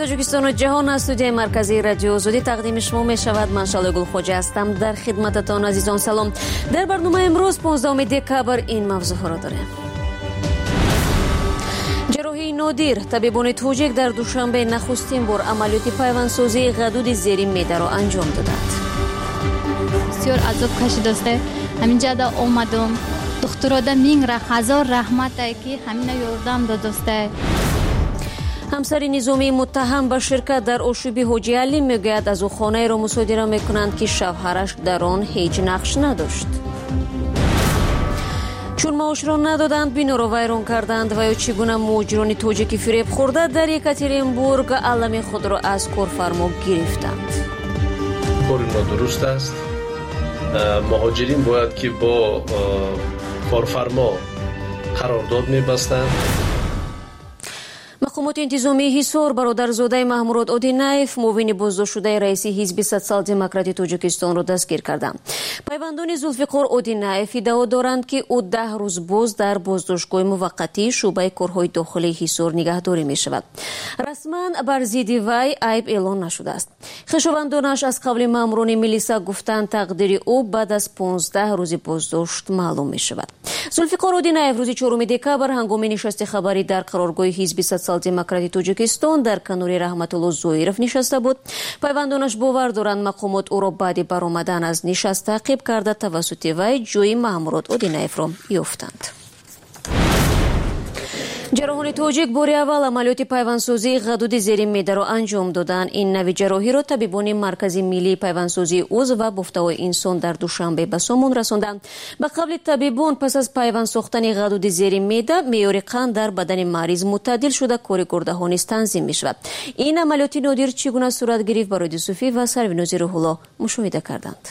тоҷикистон و جهان از استودیوی مرکزی رادیو آزادی تقدیم شما می شود. من شعله گلخوجه هستم. در خدمتتان عزیزان سلام. در برنامه امروز 15 دکبر این موضوع را داریم. جراحی نادیر، طبیبان تاجیک در دوشنبه نخستین بار عملیات پیوندسازی غدود زیر معده را انجام دادند. بسیار عذاب کشیده. همینجا دا اومدم. دکترا دا مینگ را هزار رحمت که همین یاردم دادسته. همسر نظامی متهم به شرکت در آشوب حاجی علی میگوید از او خانه را مصادره میکنند که شوهرش در آن هیچ نقش نداشت. چون معاش را ندادند بنا را ویران کردند و یا چگونه مهاجران تاجیک فریب خورده در یکاترینبورگ علم خود را از کارفرما گرفتند. کار نادرست است. مهاجرین باید که با کارفرما قرارداد میبستند. مقامات انتظامی حصار برادرزاده محمود آدینایف معاون بازداشت شده رئیس حزب سوسیال دموکراتی تاجیکستان را دستگیر کردند. پیوندان زلفقار آدینایف ادعا دارند که او 10 روز باز در بازداشتگاه موقتی شعبه کارهای داخلی حصار نگهداری می شود. رسما بر ضد وی عیب اعلان نشده است. خویشاوندانش از قبل ماموران میلیسا گفتند تقدیر او بعد از 15 روز بازداشت معلوم می شود. زلفقار آدینایف روز 4 دکبر هنگام نشست خبری در قرارگاه حزب سوسیال دموکراتی تاجیکستان در کنار رحمت الله زویرف نشسته بود. پیوندانش باور دارند مقامات او را بعد برآمدن از نشست تعقیب کرده توسط وی جوی محمود آدینایف را یافتند. جراحان تاجیک باری اول عملیات پیوندسازی غدود زیر معده را انجام دادند. این نوع جراحی را طبیبان مرکز ملی پیوندسازی عضو و بافته انسان در دوشنبه به سامان رساندند. به قول طبیبان پس از پیوند ساختن غدود زیر معده معیار قند در بدن مریض معتدل شده کار گرده ها نیز تنظیم می شود. این عملیات نادر چگونه صورت گرفت برای صوفی و سرویناز روح الله مشاهده کردند.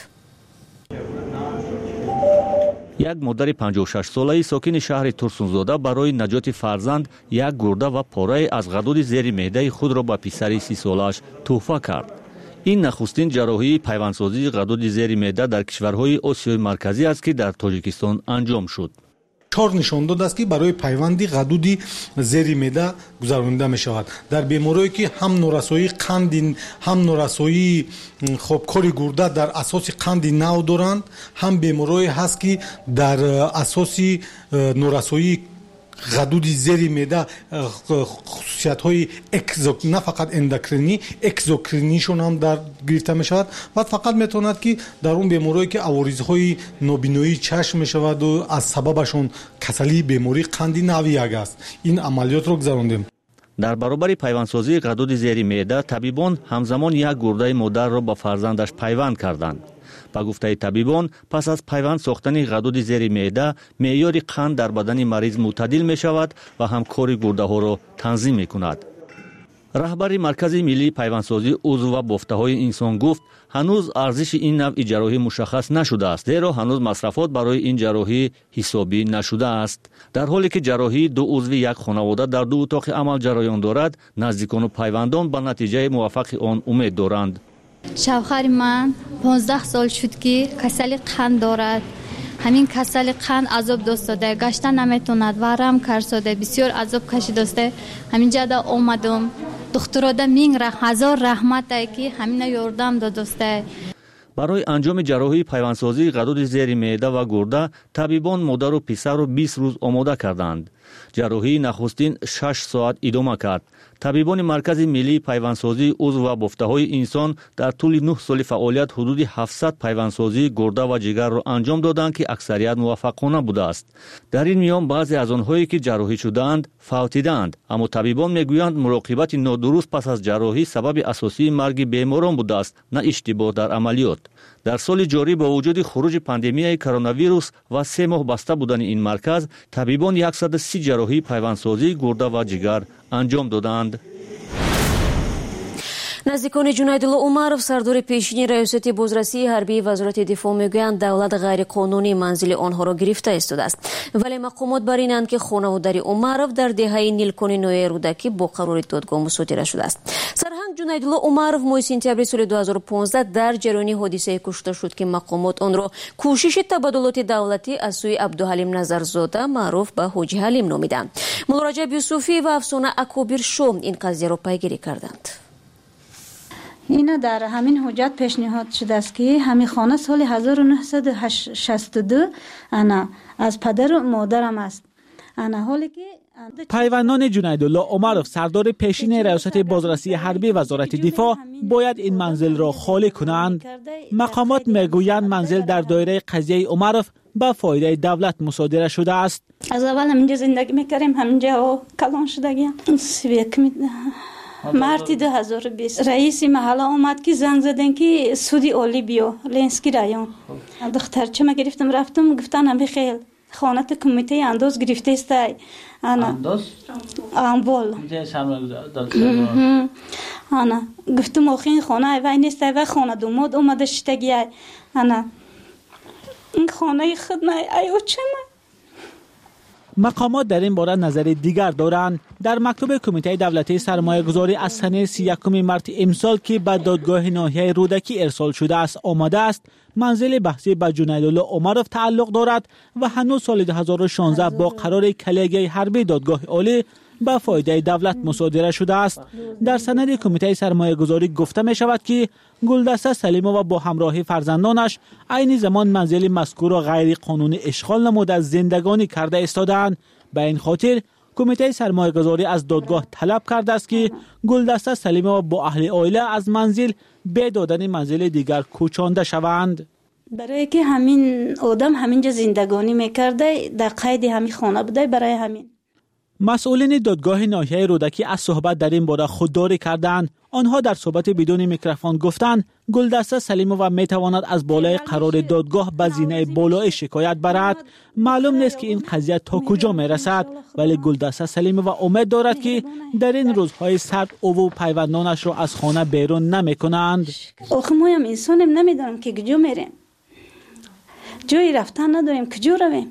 یک مادر 56 ساله‌ای ساکن شهر ترسونزاده برای نجات فرزند یک گرده و پاره از غدود زیر معده خود را به پسر 30 سالش تحفه کرد. این نخستین جراحی پیوندسازی غدود زیر معده در کشورهای آسیای مرکزی است که در تاجیکستان انجام شد. 4 نشان داده است که برای پیوندی غدودی زیر معده گذرانده می شود. در بیماریایی که هم نورسایی قند هم نورسایی کار گرده در اساس قند نو دارند، هم بیماریایی هست که در اساس نورسایی غدود زیر معده خصوصیت های نه فقط اندوکرینی اکزوکرینیشون هم در گرفته می شود و فقط میتواند که در اون بیماریایی که عوارضهای نابینایی چشم می شود و از سببشون کسلی بیماری قند نوی یک است. این عملیات رو گذراندیم. در برابر پیوندسازی غدود زیر معده طبیبان همزمان یک گرده مادر را با فرزندش پیوند کردند. با گفته طبیبان پس از پیوند ساختن غدود زیر معده معیار قند در بدن مریض معتدل می شود و هم کار گرده ها را تنظیم می کند. رهبر مرکز ملی پیوندسازی عضو و بافته های انسان گفت هنوز ارزش این نوع جراحی مشخص نشده است، زیرا هنوز مصرفات برای این جراحی حسابی نشده است. در حالی که جراحی 2 عضو یک خانواده در 2 اتاق عمل جریان دارد، نزدیکان و پیوندان به نتیجه موفق آن امید دارند. شوهر من 15 سال شد که کسل قند دارد. همین کسل قند عذاب داشته، گشتن نمیتوند، ورم کرده، بسیار عذاب کشیده. همینجا دا اومدم. دکترا دا مینگ را هزار رحمت که همین یاردم دادسته. برای انجام جراحی پیوندسازی غدود زیر معده و گرده طبیبان مادر و پسر را 20 روز آماده کردند. جراحی نخستین 6 ساعت ادامه کرد. طبیبان مرکز ملی پیوندسازی عضو و بافته های انسان در طول 9 سال فعالیت حدود 700 پیوندسازی گرده و جگر را انجام دادند که اکثریت موفقانه بوده است. در این میان بعضی از آنهایی که جراحی شدند فوتیدند، اما طبیبان میگویند مراقبت نادرست پس از جراحی سبب اساسی مرگ بیماران بوده است، نه اشتباه در عملیات. در سال جاری با وجود خروج پاندمی کرونا ویروس و 3 ماه بسته بودن این مرکز، طبیبان 130 جراحی پیوندسازی گرده و جگر انجام دادند. نزدیکان جنیدالله عمرов سردار پیشین ریاست بازرسی حربی وزارت دفاع میگویند دولت غیر قانونی منزل آنها را گرفته ایستاده است، ولی مقامات بر اینند که خانواده عمرов در دهه نیلکان نوع رودکی با قرار دادگاه مصادره شده است. سرهنگ جنیدالله عمرов ماه سپتامبر سال 2015 در جریان حادثه کشته شد که مقامات آن را کوشش تبادلات دولتی از سوی عبدالحلیم نظرزاده معروف به حاجی حلیم نامیدند. مولارجب یوسفی و افسانه اکابر شو این قضیه را پیگیری کردند. اینا در همین حجت پیشنهاد شده است که همین خانه سال 1962 انا از پدر و مادرم است. انا حالی که پیوندان جنیدالله عمرов سردار پیشین ریاست بازرسی حربی وزارت دفاع باید این منزل را خالی کنند. مقامات میگویند منزل در دایره قضیه عمرов به فایده دولت مصادره شده است. از اول همینجا زندگی میکردیم، همینجا و کلان شدگیم. مارتی 2020 رئیس محله آمد که زنگ زدن که سودی اولی بیو لنسکی رایون دخترچه ما گرفتم رفتم گفتن هم بخیل خانت کمیته انداز گرفته است. انداز؟ اموال انا گفتم آخه این خانه ایوه نیست، ایوه خانه دوماد اومده شتگی انا این خانه خود نه ایو چه من. مقامات در این باره نظر دیگر دارند. در مکتوب کمیته دولتی سرمایه گذاری از سنه 31 مارس امسال که به دادگاه ناحیه رودکی ارسال شده است آمده است منزل بحثی به جنیدالله عمرов تعلق دارد و هنوز سال 2016 با قرار کلیه حربی دادگاه عالی به فایده دولت مصادره شده است. در سند کمیته سرمایه گذاری گفته می شود که گلدسته سلیمووا با همراهی فرزندانش عین زمان منزل مذکور را غیر قانونی اشغال نموده زندگانی کرده ایستادند. به این خاطر کمیته سرمایه گذاری از دادگاه طلب کرده است که گلدسته سلیمووا با اهل عائله از منزل به دادن منزل دیگر کوچانده شوند. برای که همین آدم همینجا زندگانی میکرده در قید همین خانه بوده. برای همین مسئولین دادگاه ناحیه رودکی از صحبت در این باره خودداری کردند. آنها در صحبت بدون میکروفون گفتند گلدسته سلیمووا میتواند از بالای قرار دادگاه به زینه بالای شکایت برد. معلوم نیست که این قضیه تا کجا میرسد، ولی گلدسته سلیمووا امید دارد که در این روزهای سرد او و پیوندانش را از خانه بیرون نمیکنند. آخه ما هم انسانیم، نمیدونم که کجا میریم، جایی رفتن نداریم، کجا رویم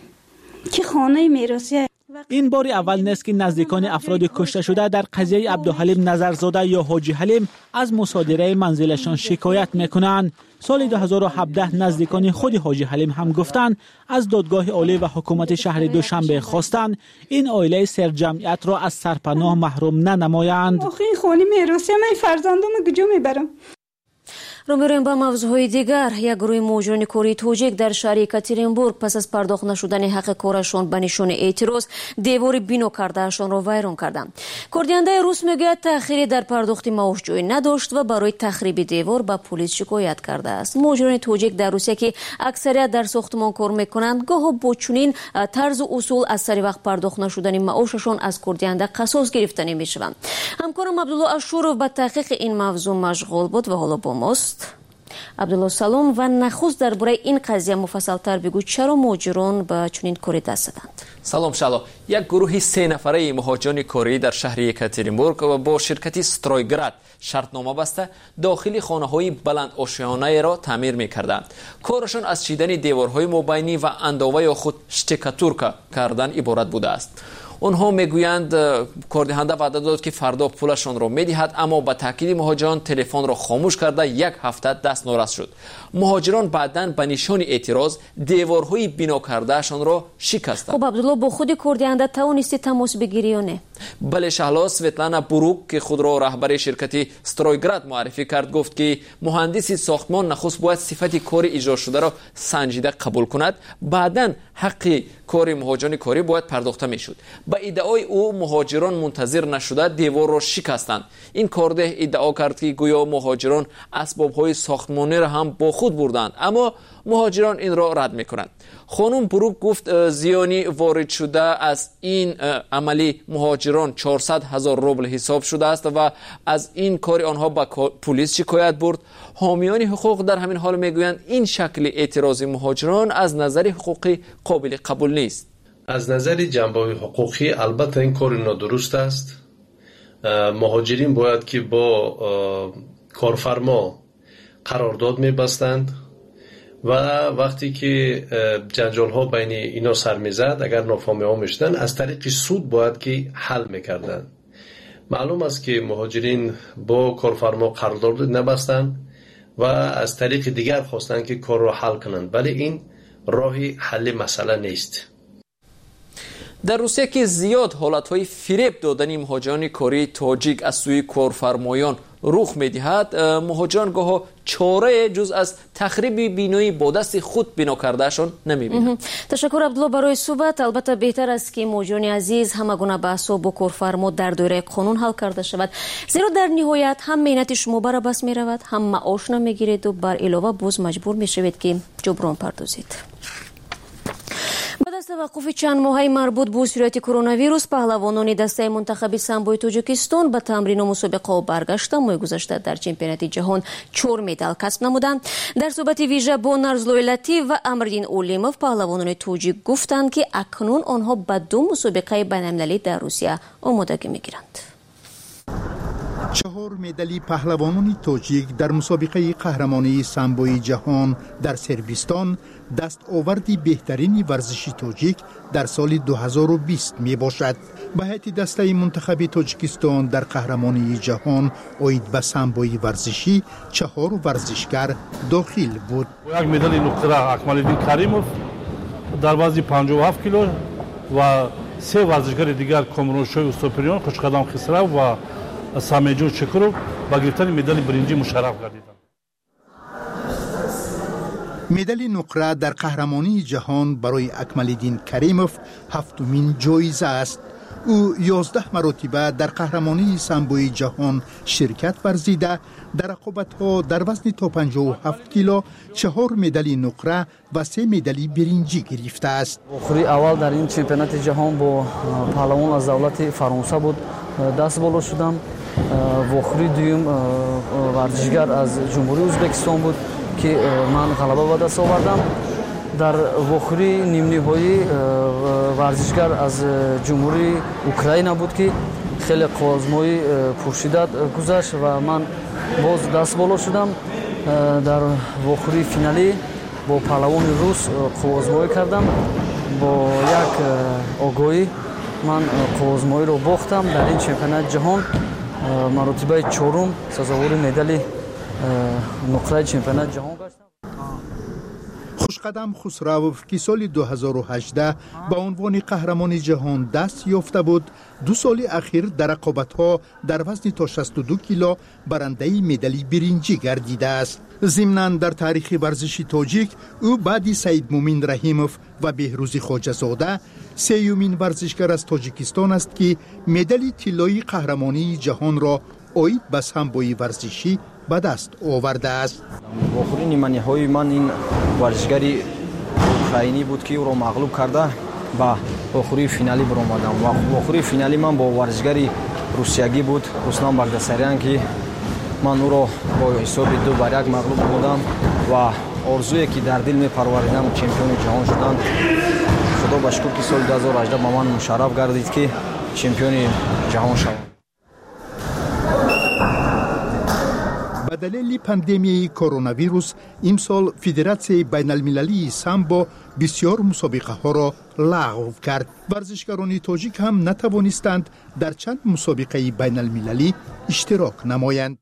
که خانه میراثی. این بار اول نیست که نزدیکان افراد کشته شده در قضیه عبدالحلیم نظرزاده یا حاجی حلیم از مصادره منزلشان شکایت میکنند. سال 2017 نزدیکان خود حاجی حلیم هم گفتند از دادگاه عالی و حکومت شهر دوشنبه خواستند این عائله سرجمعیت را از سرپناه محروم ننمایند. آخه این خانه میراثی من فرزندام کجا میبرم؟ رو می‌رویم با موضوعهای دیگر. یک گروه مهاجران کره تاجیک در شهر یکاترینبورگ پس از پرداخت نشدن حق کارشان به نشان اعتراض دیوار بنا کردهشان را ویران کردند. کردینده روس میگوید تأخیری در پرداخت معاش جای نداشت و برای تخریب دیوار به پلیس شکایت کرده است. مهاجران تاجیک در روسیه که اکثریت در ساختمان کار میکنند گاه با چنین طرز اصول از سر وقت پرداخت نشدن معاششان از کردینده قصاص گرفته نمیشوند. همکارم عبدالله اشورov به تحقیق این موضوع مشغول بود و حالا با ماست. عبدالله سلام و نخست درباره این قضیه مفصل‌تر بگو چرا مهاجران به چنین کاری دست دادند؟ سلام شالو. یک گروه 3 نفره مهاجران کره در شهر یکاترینبورگ و با شرکت سترویگراد شرطنامه بسته داخل خانه‌های بلند آشیانه را تعمیر می‌کردند. کارشان از چیدن دیوارهای مبینی و انداوه خود شتکاتورکا کردن عبارت بوده است. آنها میگویند کاردهنده وعده داد که فردا پولشان را میدهد، اما با تاکید مهاجران تلفن را خاموش کرده یک هفته دست نارس شد. مهاجران بعداً به نشان اعتراض دیوارهای بنا کردهشان را شکستند. خب عبدالله با خود کاردهنده توانستی تماس بگیری یا نه؟ بله شهلا. سویتلانا بروک که خود را رهبر شرکت سترویگراد معرفی کرد گفت که مهندس ساختمان نخست باید صفت کار اجرا شده را سنجیده قبول کند، بعداً حق کار مهاجران کاری باید پرداخته میشد. با ادعای او مهاجران منتظر نشده دیوار را شکستند. این کارده ادعا کرد که گویا مهاجران اسباب‌های ساختمانی را هم با خود بردند، اما مهاجران این را رد میکنند. خانم بروک گفت زیانی وارد شده از این عملی مهاجران 400,000 روبل حساب شده است و از این کار آنها با پلیس شکایت برد. حامیان حقوق در همین حال میگویند این شکل اعتراض مهاجران از نظر حقوقی قابل قبول نیست. از نظر جنبه حقوقی البته این کار نادرست است. مهاجرین باید که با کارفرما قرارداد میبستند و وقتی که جنجال ها بین اینا سر میزد، اگر نافهمی ها میشدن از طریق سود باید که حل میکردن. معلوم است که مهاجرین با کارفرما قرارداد نبستند و از طریق دیگر خواستند که کار را حل کنند، ولی این راهی حل مسئله نیست. در روسیه که زیاد حالتهای فریب دادن مهاجران کره تاجیک از سوی کارفرمایان رخ می‌دهد مهاجران گاه چاره جز از تخریب بینایی با دست خود بنا کردهشان نمی‌بینند. تشکر عبدالله برای صحبت. البته بهتر است که مهاجران عزیز همه گونه بحث با کارفرما در دایره قانون حل کرده شود، زیرا در نهایت هم مهنت شما بر بس می‌رود، هم معاش نمی‌گیرید و بر علاوه باز مجبور می‌شوید که جبران پردازید. بعد از توقف چند ماهه مربوط به صورت کرونا ویروس، پهلوانان دسته منتخب سامبوی تاجیکستان به تمرین و مسابقه و برگشته ماه گذشته در چمپیونات جهان 4 مدال کسب نمودند. در صحبت ویژه با نرزلوی لطیف و امردین اولیموف، پهلوانان تاجیک گفتند که اکنون آنها به 2 مسابقه بین‌المللی در روسیه آمادگی می‌گیرند. 4 مدالی پهلوانان تاجیک در مسابقه قهرمانی سامبوی جهان در سربستان دستاوردی بهترین ورزشی تاجیک در سال 2020 می باشد. به هیئت دسته منتخب تاجیکستان در قهرمانی جهان اید به سامبوی ورزشی 4 ورزشگر داخل بود. یک مدال نقره اکمال‌الدین کریموف در وزن 57 کیلو و 3 ورزشگر دیگر کامرانشوی استوپریان، خوشقدم خسرو و سامیجو چکرو با گرفتن مدال برنجی مشرف گردیدند. مدال نقره در قهرمانی جهان برای اکمال‌الدین کریموف 7مین جایزه است. او 11 مرتبه در قهرمانی سامبوی جهان شرکت ورزیده، در رقابت‌ها در وزن تا 57 کیلو 4 مدال نقره و 3 مدال برنجی گرفته است. آخری اول در این چمپیونات جهان با پهلوان از دولت فرانسه بود دست بالا شدم. آخری دوم ورزشگر از جمهوری ازبکستان بود که من غلبه به دست آوردم. در آخری نیم نهایی ورزشگر از جمهوری اوکراین بود که خیلی آزمایی پرشدت گذشت و من باز دست بالا شدم. در آخری فینالی با پهلوان روس آزمایی کردم. با یک آگاهی من آزمایی رو باختم. در این چمپیونات جهان مرتبه 4 سزاوار مدال نقره چمپیونات جهان گشتم. خوشقدم خسروف که سال 2018 به عنوان قهرمان جهان دست یافته بود، 2 سال اخیر در رقابت‌ها در وزن تا 62 کیلو برنده مدال برنجی گردیده است. ضمناً در تاریخ ورزشی تاجیک او بعد سید مومین رحیموف و بهروز خواجه‌زاده 3مین ورزشگر از تاجیکستان است که مدال طلایی قهرمانی جهان را اید به سامبوی ورزشی به دست آورده است. آخرین نیمه نهایی من این ورزشگری اوکراینی بود که او را مغلوب کرده با آخری فینالی برآمدم. و آخری فینالی من با ورزشگری روسیایی بود، رسلان بردسریان، که من او را با حساب 2-1 مغلوب بودم و آرزویی که در دل می‌پروریدم چمپیون جهان شدن. خدا به شکر که سال 2018 به من مشرف گردید که چمپیون جهان شدم. به دلیل پاندمی کرونا ویروس امسال فدراسیون بین المللی سامبو بسیار مسابقه ها را لغو کرد. ورزشکاران تاجیک هم نتوانستند در چند مسابقه بین المللی اشتراک نمایند.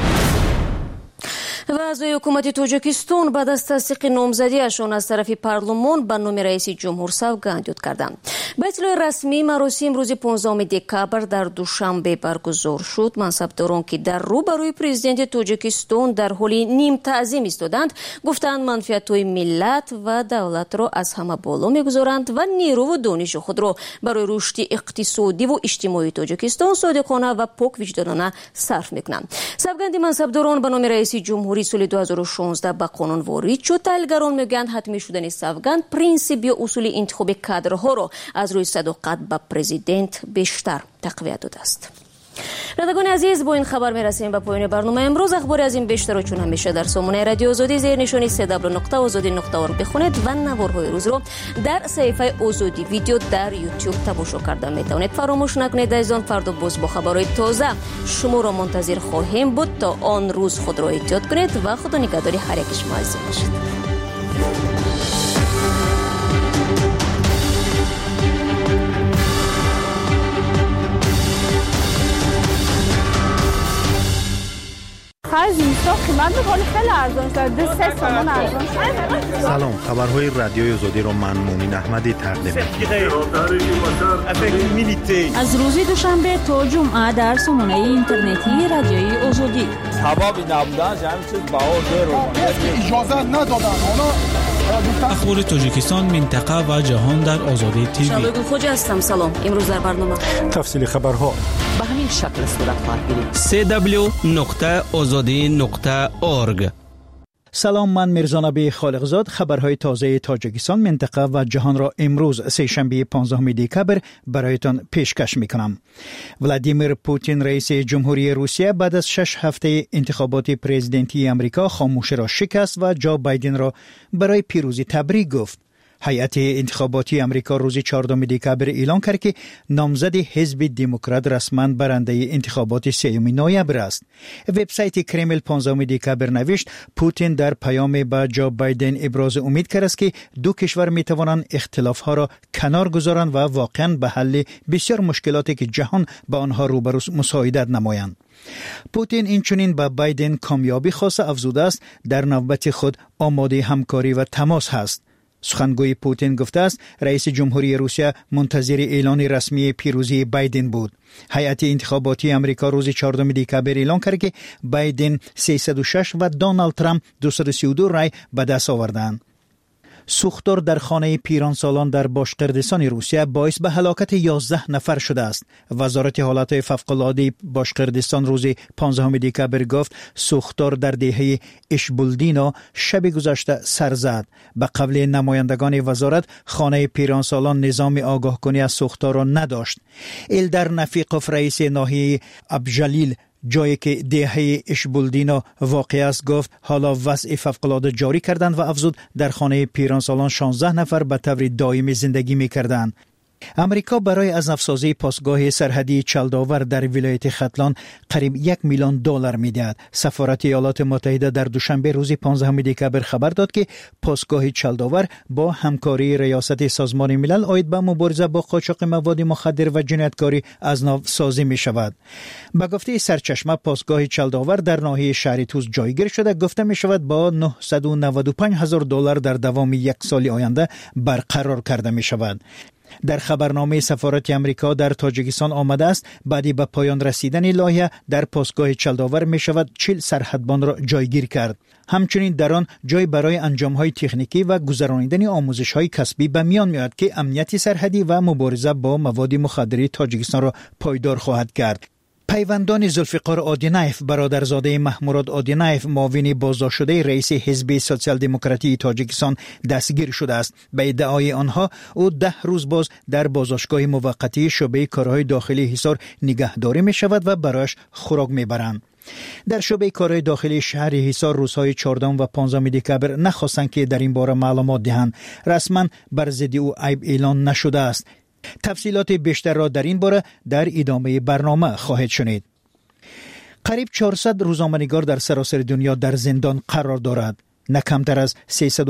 و اعضای حکومت تاجیکستان بعد از تصدیق نامزدیشان از طرف پارلمان به نام رئیس جمهور سوگند یاد کردند. به اطلاع رسمی مراسم روز 15 دکامبر در دوشنبه برگزار شد. منصبداران که در روبروی پرزیدنت تاجیکستان در حال نیم تعظیم ایستادند گفتند منفعت‌های ملت و دولت را از همه بالا می‌گذارند و نیرو و دانش خود را برای رشد اقتصادی و اجتماعی تاجیکستان صادقانه و پاک وجدانانه صرف می‌کنند. سوگند منصبداران به نام رئیس جمهوری سال 2016 به قانون وارد شد. تحلیلگران میگویند حتمی شدن سوگند پرینسیپ یا اصول انتخاب کادرها را از روی صداقت به پرزیدنت بیشتر تقویت داده است. رادگان عزیز، با این خبر میرسیم به پایان برنامه امروز. اخبار از این بیشتر و چون همیشه در سامانه رادیو آزادی زیر نشانی www.azadi.org بخونید و نوارهای روز رو در صفحه آزادی ویدیو در یوتیوب تماشا کردن میتونید. فراموش نکنید عزیزان، فردا باز با خبرهای تازه شما را منتظر خواهیم بود. تا آن روز خود را احتیاط کنید و خدا نگهداری هر یک شما عزیز باشید. خرج میسا قیمت ولی خیلی ارزان شده 3 تومان ارزان شده. سلام، خبرهای رادیوی آزادی رو من مونین احمدی تقدیم می‌کنم. از روز دوشنبه تا جمعه در سامانه اینترنتی رادیوی آزادی سبب نبودن همین چیز بهار اجازه ندادن. اخبار تاجیکستان، منطقه و جهان در آزادی تیوی. شادو خوجا هستم. سلام. امروز در برنامه تفصیل خبرها به همین شکل صورت خواهد گرفت. www.azadi.org. سلام، من میرزانبی خالقزاد. خبرهای تازه تاجیکستان، منطقه و جهان را امروز سه‌شنبه 15 دکبر برایتان پیشکش میکنم. ولادیمیر پوتین رئیس جمهوری روسیه بعد از 6 هفته انتخابات پرزیدنتی امریکا خاموشی را شکست و جو بایدن را برای پیروزی تبریک گفت. هیئت انتخاباتی امریکا روز 14 دکبر اعلام کرد که نامزد حزب دموکرات رسما برنده انتخابات 3 نوامبر است. وبسایت کرمل 15 دکبر نوشت پوتین در پیام به جو بایدن ابراز امید کرد است که دو کشور می توانند اختلافها را کنار گذارند و واقعا به حل بسیار مشکلاتی که جهان با آنها روبرو مساعدت نمایند. پوتین اینچنین به بایدن کامیابی خواسته افزوده است در نوبت خود آماده همکاری و تماس هست. سخنگوی پوتین گفته است رئیس جمهوری روسیه منتظر اعلان رسمی پیروزی بایدن بود. هیئت انتخاباتی امریکا روز 14 دکبر اعلان کرد که بایدن 306 و دونالد ترامپ 232 رای به دست آوردند. سوختار در خانه پیرانسالان در باشقردستان روسیه باعث به هلاکت 11 نفر شده است. وزارت حالات فوق‌العاده باشقردستان روز 15 دکبر گفت سوختار در دهه اشبولدینا شب گذشته سر زد. به قول نمایندگان وزارت خانه پیرانسالان نظام آگاه کنی از سوختار را نداشت. ایلدر نفیقوف رئیس ناحیه ابجلیل جایی که دهه اشبولدینا واقع است گفت حالا وضع فوق‌العاده جاری کردند و افزود در خانه پیرانسالان 16 نفر به طور دائمی زندگی می‌کردند. امریکا برای از افزایش پاسگاه سرحدی چلداور در ولایت ختلان قریب $1 میلیون می‌دهد. سفارت ایالات متحده در دوشنبه روز 15 دکبر خبر داد که پاسگاه چلداور با همکاری ریاست سازمان ملل عاید به مبارزه با قاچاق مواد مخدر و جنایتکاری از نو سازی می‌شود. به گفته سرچشمه پاسگاه چلداور در ناحیه شهر توس جایگیر شده گفته می‌شود با $995,000 در دوام 1 سال آینده برقرار کرده می‌شود. در خبرنامه سفارت امریکا در تاجیکستان آمده است بعدی به پایان رسیدن لایحه در پاسگاه چلداور می شود 40 سرحدبان را جایگیر کرد. همچنین در آن جای برای انجام‌های تکنیکی و گذرانیدن آموزش‌های کسبی به میان می‌آید که امنیت سرحدی و مبارزه با مواد مخدر تاجیکستان را پایدار خواهد کرد. پیوندان ذوالفقار آدینایف برادرزاده محمود آدینایف معاون بازداشت شده رئیس حزب سوسیال دموکراتی تاجیکستان دستگیر شده است. به ادعای آنها او 10 روز باز در بازداشتگاه موقتی شعبه کارهای داخلی حصار نگهداری می شود و برایش خوراک می برند. در شعبه کارهای داخلی شهر حصار روزهای 14 و 15 دکبر نخواستند که در این باره معلومات دهند. رسما بر ضد او عیب اعلان نشده است. تفصیلات بیشتر را در این باره در ادامه برنامه خواهید شنید. قریب 400 روزنامه‌نگار در سراسر دنیا در زندان قرار دارد. نه کمتر از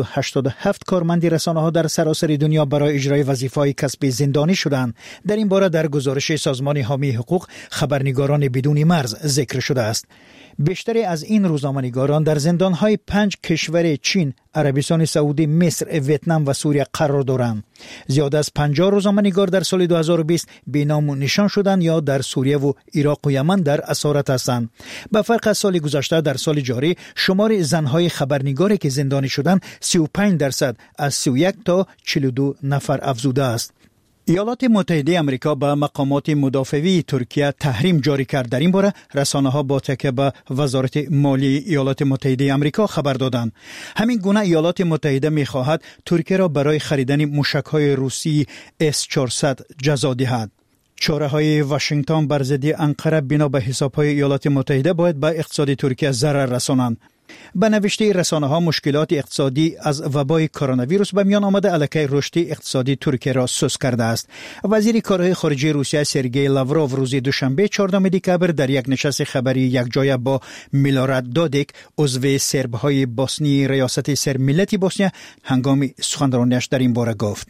387 کارمند رسانه‌ها در سراسر دنیا برای اجرای وظیفه‌های کسبی زندانی شدند. در این باره در گزارش سازمان حامی حقوق خبرنگاران بدون مرز ذکر شده است. بیشتر از این روزنامه‌نگاران در زندان‌های 5 کشور چین، عربستان سعودی، مصر، ویتنام و سوریه قرار دارند. زیاد از 50 روزنامه‌نگار در سال 2020 بی‌نام و نشان شدند یا در سوریه و عراق و یمن در اسارت هستند. به فرق از سال گذشته در سال جاری شمار زن‌های خبرنگاری که زندانی شدند 35% از 31 تا 42 نفر افزوده است. ایالات متحده آمریکا به مقامات مدافعی ترکیه تحریم جاری کرد. در این باره رسانه‌ها با تکیه به وزارت مالی ایالات متحده آمریکا خبر دادند. همین گونه ایالات متحده می‌خواهد ترکیه را برای خریدن موشک‌های روسی S-400 جزا دهد. چاره‌های واشنگتن بر ضد انقره بنا به حساب‌های ایالات متحده باید به اقتصاد ترکیه ضرر رسانند. به نوشته رسانه‌ها مشکلات اقتصادی از وبای کرونا ویروس به میان آمده علیه رشد اقتصادی ترکیه را سست کرده است. وزیر کارهای خارجه روسیه سرگئی لاوروف روز دوشنبه 14 دکبر در یک نشست خبری یکجایه با میلوراد دودیک عضو سرب‌های بوسنی ریاست سر ملت بوسنیا هنگام سخنرانیش در این باره گفت.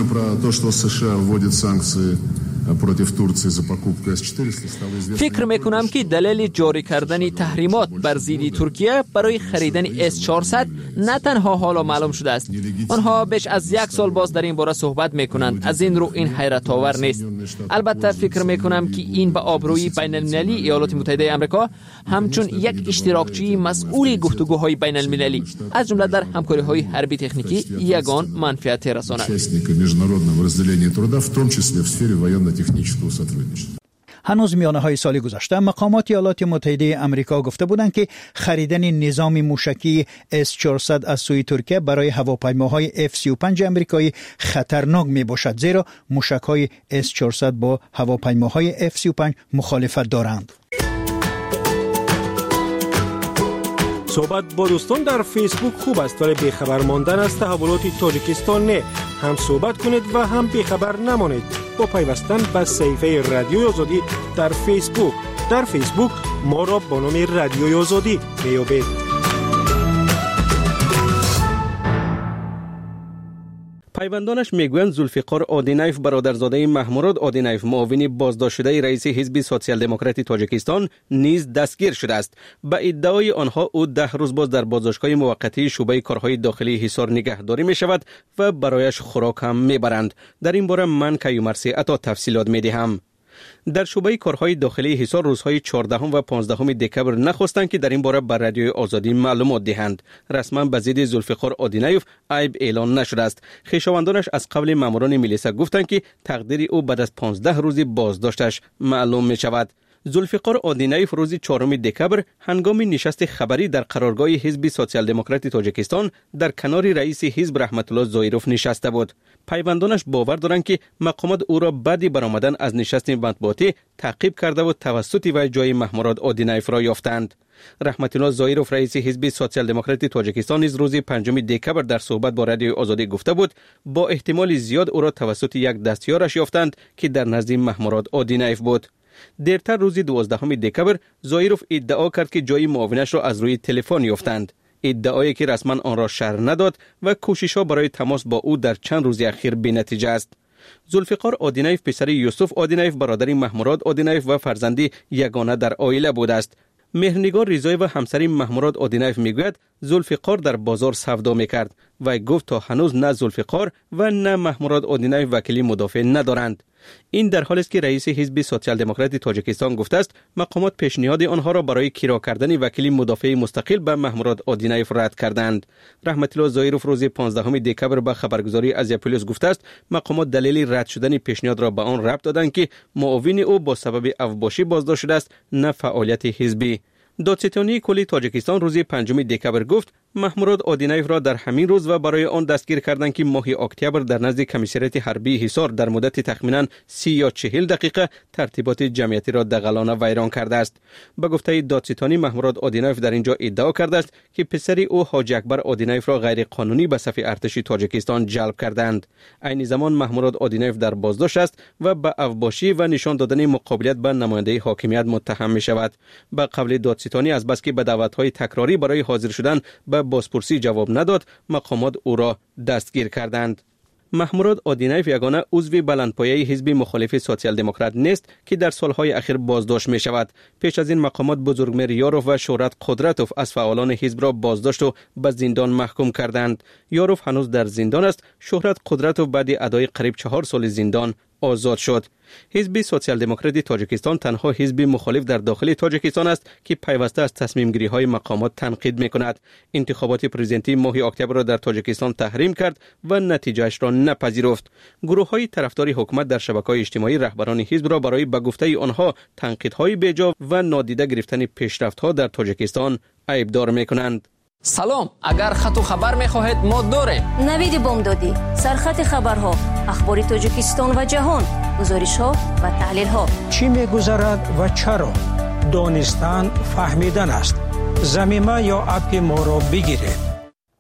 فکر میکنم که دلیل جاری کردن تحریمات بر ضد ترکیه برای خریدن S400 نه تنها حالا معلوم شده است. آنها بیش از یک سال باز در این باره صحبت میکنند. از این رو این حیرت آور نیست. البته فکر میکنم که این به آبروی بین المللی ایالات متحده آمریکا همچون یک اشتراکچی مسئول گفتگوهای بین المللی از جمله در همکاری‌های حربی تکنیکی یگان منفعت رساند. هنوز میانه‌های سال گذشته مقامات ایالات متحده آمریکا گفته بودند که خریدن نظام موشکی S400 از سوی ترکیه برای هواپیماهای F-35 آمریکایی خطرناک میباشد، زیرا موشک‌های S400 با هواپیماهای F-35 مخالفت دارند. صحبت با دوستان در فیسبوک خوب است، ولی بیخبر ماندن از تحولات تاجیکستان نه. هم صحبت کنید و هم بیخبر نمانید با پیوستن به صفحه رادیوی آزادی در فیسبوک. در فیسبوک ما را با نام رادیوی آزادی میابید. پیوندانش میگویند ذوالفقار آدینایف برادرزاده محمود آدینایف معاون بازداشت شده رئیس حزب سوسیال دموکراتی تاجیکستان نیز دستگیر شده است. به ادعای آنها او 10 روز باز در بازداشتگاه موقتی شعبه کارهای داخلی حصار نگهداری می شود و برایش خوراک هم میبرند. در این باره من کیومرسی عطا تفصیلات میدهم. در شعبه کارهای داخلی حصار روزهای 14 و 15 دکبر نخواستند که در این باره بر رادیوی آزادی معلومات دهند. رسما به ضد ذوالفقار آدینایف عیب اعلان نشده است. خویشاوندانش از قبل ماموران میلیسا گفتند که تقدیر او بعد از 15 روز بازداشتش معلوم می شود. ذوالفقار آدینایف روز 4 دکبر هنگام نشست خبری در قرارگاه حزب سوسیال دموکراتی تاجیکستان در کنار رئیس حزب رحمت الله زایروف نشسته بود. پیوندانش باور دارند که مقامات او را بعد برآمدن از نشست مطبوعاتی تعقیب کرده و توسط وی جای محمود آدینایف را یافتند. رحمت الله زایروف رئیس حزب سوسیال دموکراتی تاجیکستان نیز روز 5 دکبر در صحبت با رادیوی آزادی گفته بود با احتمال زیاد او را توسط یک دستیارش یافتند که در نزد محمود آدینایف بود. دیرتر روز 12 دکبر زایروف ادعا کرد که جای معاونش را از روی تلفن یافتند. ادعایی که رسما آن را شرح نداد و کوشش‌ها برای تماس با او در چند روز اخیر بی‌نتیجه است. ذوالفقار آدینایف پسر یوسف آدینایف برادر محمود آدینایف و فرزندی یگانه در عائله بوده است. مهرنگار رضایی و همسر محمود آدینایف میگوید ذوالفقار در بازار سودا میکرد و گفت تا هنوز نه ذوالفقار و نه محمود آدینایف وکیلی مدافع ندارند. این در حالی است که رئیس حزب سوسیال دموکراتی تاجیکستان گفته است مقامات پیشنهاد آنها را برای کرا کردن وکیل مدافع مستقل به محمود آدینایف رد کردند. رحمت الله زایروف روز 15 دکبر به خبرگزاری ازیا پلیس گفته است مقامات دلیل رد شدن پیشنهاد را به آن ربط دادند که معاون او با سبب اوباشی بازداشت شده است، نه فعالیت حزبی. دادستانی کلی تاجیکستان روز 5 دکبر گفت محمود آدینایف را در همین روز و برای آن دستگیر کردند که ماه اکتبر در نزد کمیسریت حربی حصار در مدت تخمیناً 30 یا 40 دقیقه ترتیبات جمعیتی را دغلانه ویران کرده است. به گفته دادستانی محمود آدینایف در اینجا ادعا کرده است که پسر او حاج اکبر آدینایف را غیر قانونی به صف ارتش تاجیکستان جلب کردند. عین زمان محمود آدینایف در بازداشت است و به اوباشی و نشان دادن مقابلیت به نماینده حاکمیت متهم می شود. به قول دادستانی از بس که به دعوت‌های تکراری برای حاضر شدن به بازپرسی جواب نداد مقامات او را دستگیر کردند. محمود آدینایف یگانه عضو بلندپایه حزب مخالف سوسیال دموکرات نیست که در سالهای اخیر بازداشت می شود. پیش از این مقامات بزرگمیر یاروف و شهرت قدرتوف از فعالان حزب را بازداشت و به زندان محکوم کردند. یاروف هنوز در زندان است. شهرت قدرتوف بعد ادای قریب 4 سال زندان آزاد شد. حزب سوسیال دموکراتی تاجیکستان تنها حزب مخالف در داخل تاجیکستان است که پیوسته از تصمیم گیری های مقامات تنقید می کند. انتخابات پرزیدنتی ماه اکتبر را در تاجیکستان تحریم کرد و نتیجهش را نپذیرفت. گروه های طرفدار حکومت در شبکه‌های اجتماعی رهبران حزب را برای به گفته آنها تنقیدهای بیجا و نادیده گرفتن پیشرفت‌ها در تاجیکستان عیبدار می کنند. سلام، اگر خط و خبر می‌خواهید ما داریم. نوید بامدادی، سرخط خبرها، اخبار تاجیکستان و جهان، گزارش‌ها و تحلیل‌ها. چی می‌گذرد و چرا؟ دانستن فهمیدن است. ضمیمه یا اپ ما را بگیرید.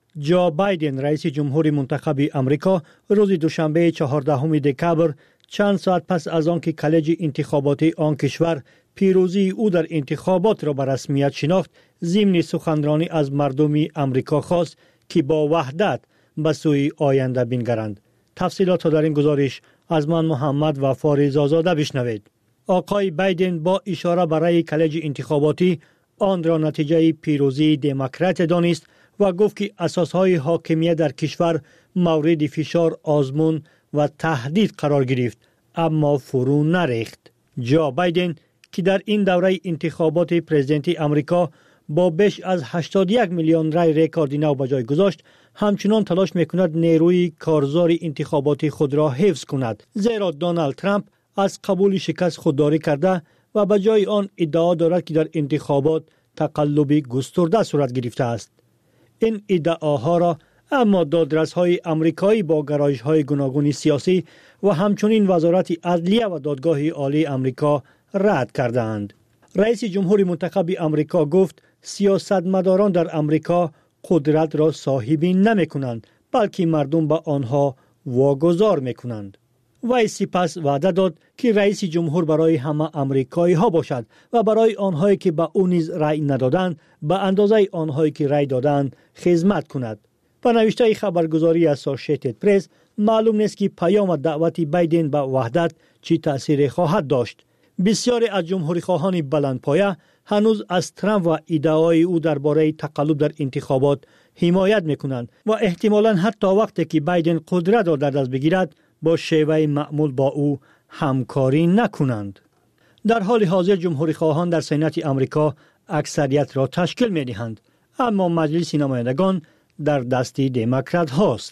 جو بایدن رئیس جمهور منتخب امریکا روز دوشنبه 14 دکامبر چند ساعت پس از آنکه کالج انتخاباتی آن کشور پیروزی او در انتخابات را به رسمیت شناخت، ضمن سخنرانی از مردم امریکا خواست که با وحدت به سوی آینده بنگرند. تفصیلات را در این گزارش از من محمد وفا رضازاده بشنوید. آقای بایدن با اشاره برای کالج انتخاباتی آن را نتیجه پیروزی دموکرات دانست و گفت که اساسهای حاکمیت در کشور مورد فشار، آزمون و تهدید قرار گرفت، اما فرو نریخت. جو بایدن که در این دوره انتخابات پرزیدنتی امریکا با بیش از 81 میلیون رای رکورد نو به جای گذاشت، همچنان تلاش میکند نیروی کارزار انتخاباتی خود را حفظ کند، زیرا دونالد ترامپ از قبول شکست خودداری کرده و به جای آن ادعا دارد که در انتخابات تقلب گسترده صورت گرفته است. این ادعاها را اما دادرس‌های آمریکایی با گرایش‌های گوناگون سیاسی و همچنین وزارت عدلیه و دادگاه عالی آمریکا رد کردند. رئیس جمهور منتخب آمریکا گفت سیاستمداران در آمریکا قدرت را صاحب نمی‌کنند، بلکه مردم به آنها واگذار می‌کنند. وی سپس وعده داد که رئیس جمهور برای همه آمریکایی ها باشد و برای آنهایی که به او نیز رأی ندادند به اندازه آنهایی که رأی دادند خدمت کند. به نوشته خبرگزاری اسوسییتد پرس معلوم نیست که پیام دعوت بایدن به وحدت چه تأثیری خواهد داشت. بسیاری از جمهوری خواهان بلندپایه هنوز از ترامپ و ادعای او درباره تقلب در انتخابات حمایت میکنند و احتمالاً حتی وقتی که بایدن قدرت را در دست بگیرد با شیوه معمول با او همکاری نکنند. در حال حاضر جمهوری خواهان در سنت آمریکا اکثریت را تشکیل می دهند، اما مجلس نمایندگان در دست دموکرات هاست.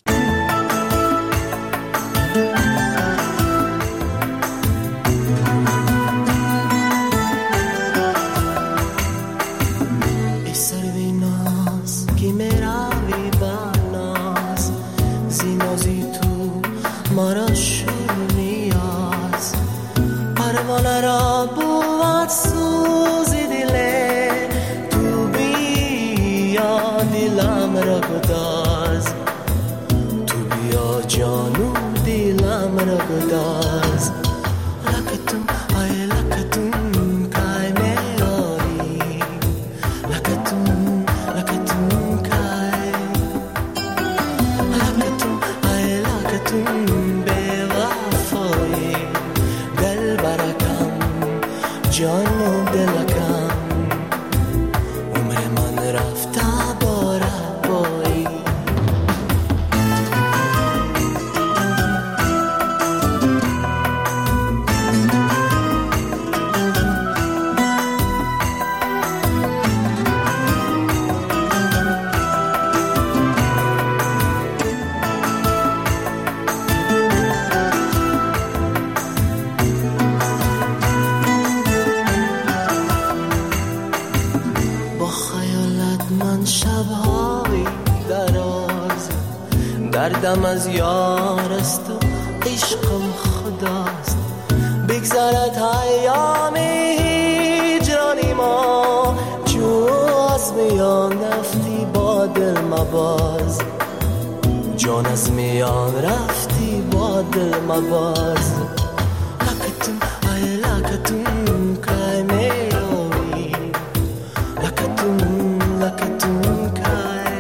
دردم از یار است و عشقم خداست، بگذرد ایام هجرانی ما، جو از میان رفتی با دل مباز، جان از میان رفتی با دل مباز. لکتون ای لکتون کای میروی، لکتون لکتون کای،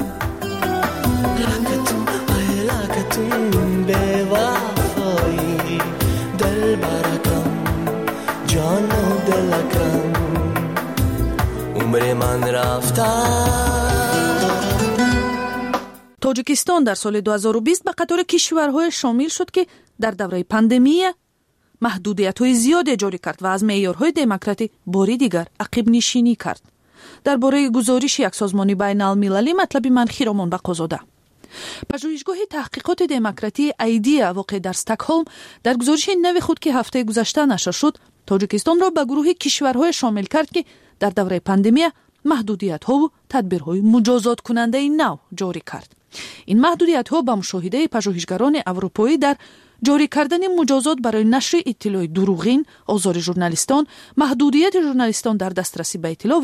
لکتون ای لکتون به وفایی، دل برکم جان و دلکم، عمر من رفته. تاجیکستان در سال 2020 به قطار کشورهای شامل شد که در دوره پاندمی محدودیت‌های زیادی جاری کرد و از معیارهای دموکراتی باری دیگر عقب نشینی کرد. درباره گزارش یک سازمان بین‌المللی مطلب منفی را منبق زده. پژوهشگاه تحقیقات دموکراتی ایدیا واقع در استکهلم در گزارش نو خود که هفته گذشته نشر شد، تاجیکستان را به گروه کشورهای شامل کرد که در دوره پاندمی محدودیت‌ها و تدبیرهای مجازات کننده نو جاری کرد. این محدودیت‌ها با مشاهده پژوهشگران اروپایی در جاری کردن مجازات برای نشر اطلاع دروغین، آزار ژورنالیستان، محدودیت ژورنالیستان در دسترسی به اطلاع و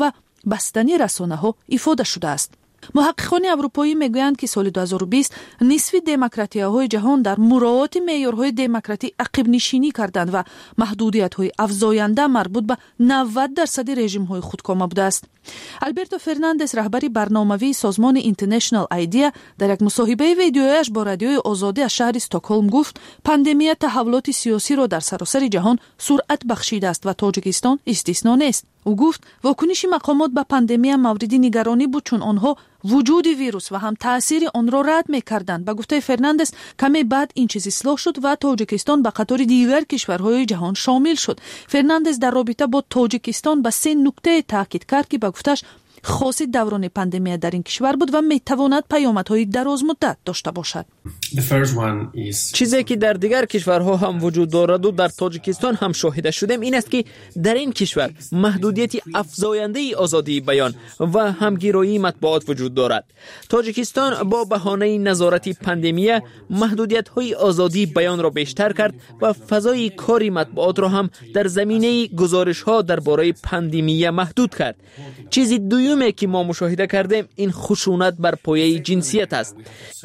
بستنی رسانه‌ها افاده شده است. محققان اروپایی میگویند که سال 2020 نصف دموکراتی‌های جهان در مراعات معیارهای دموکراتی عقب نشینی کردند و محدودیت‌های افزاینده مربوط به 90% رژیم‌های خودکامه بوده است. آلبرتو فرناندز رهبری برنامه‌وی سازمان اینترنشنال ایدیا در یک مصاحبه ویدیویش با رادیوی آزادی از شهر استکهلم گفت پاندمی تحولات سیاسی را در سراسر جهان سرعت بخشیده است و تاجیکستان استثنا نیست. او گفت واکنش مقامات به پاندمی موردی نگرانی بود چون آنها وجود ویروس و هم تاثیر آن را رد می‌کردند. به گفته فرناندز کمی بعد این چیز اصلاح شد و تاجیکستان به قطار دیگر کشورهای جهان شامل شد. فرناندز در رابطه با تاجیکستان به 3 نکته تاکید کرد که به گفتش خاص دوران پاندمی در این کشور بود و میتواند پیامدهای دراز مدت داشته باشد. چیزی که در دیگر کشورها هم وجود دارد و در تاجیکستان هم شاهد شدیم این است که در این کشور محدودیت افزاینده آزادی بیان و همگیرایی مطبوعات وجود دارد. تاجیکستان با بهانه نظارت پاندمی محدودیت‌های آزادی بیان را بیشتر کرد و فضای کاری مطبوعات را هم در زمینه گزارش‌ها درباره پاندمی محدود کرد. چیز دومی که ما مشاهده کردیم این خشونت بر پایه جنسیت است.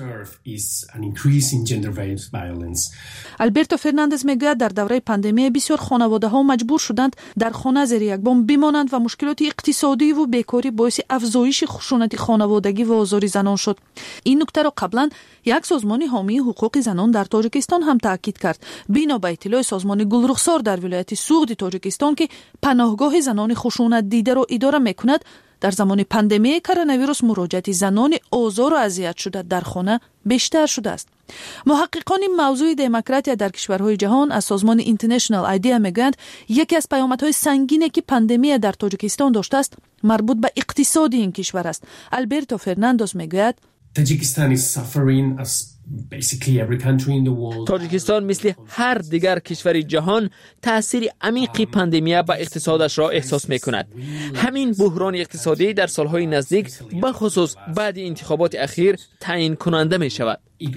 آلبرتو فرناندز میگوید در دوره پاندمی بسیار خانواده‌ها مجبور شدند در خانه زیر یک بام بمانند و مشکلات اقتصادی و بیکاری باعث افزایش خشونت خانوادگی و آزار زنان شد. این نکته را قبلا یک سازمان حامی حقوق زنان در تاجیکستان هم تاکید کرد. بنا به اطلاع سازمان گلرخسار در ولایت سوغد تاجیکستان که پناهگاه زنان خشونت دیده را اداره میکند، در زمان پاندمی کرونا ویروس مراجعت زنان آزار و اذیت شده در خانه بیشتر شده است. محققان موضوع دموکراسی در کشورهای جهان از سازمان اینترنشنال ایدیا میگویند یکی از پیامدهای سنگینی که پاندمی در تاجیکستان داشته است مربوط به اقتصاد این کشور است. آلبرتو فرناندز میگوید تاجیکستان مثل هر دیگر کشور جهان تأثیر عمیق پاندمی به اقتصادش را احساس می‌کند. همین بحران اقتصادی در سالهای نزدیک به خصوص بعد انتخابات اخیر تعیین کننده می‌شود.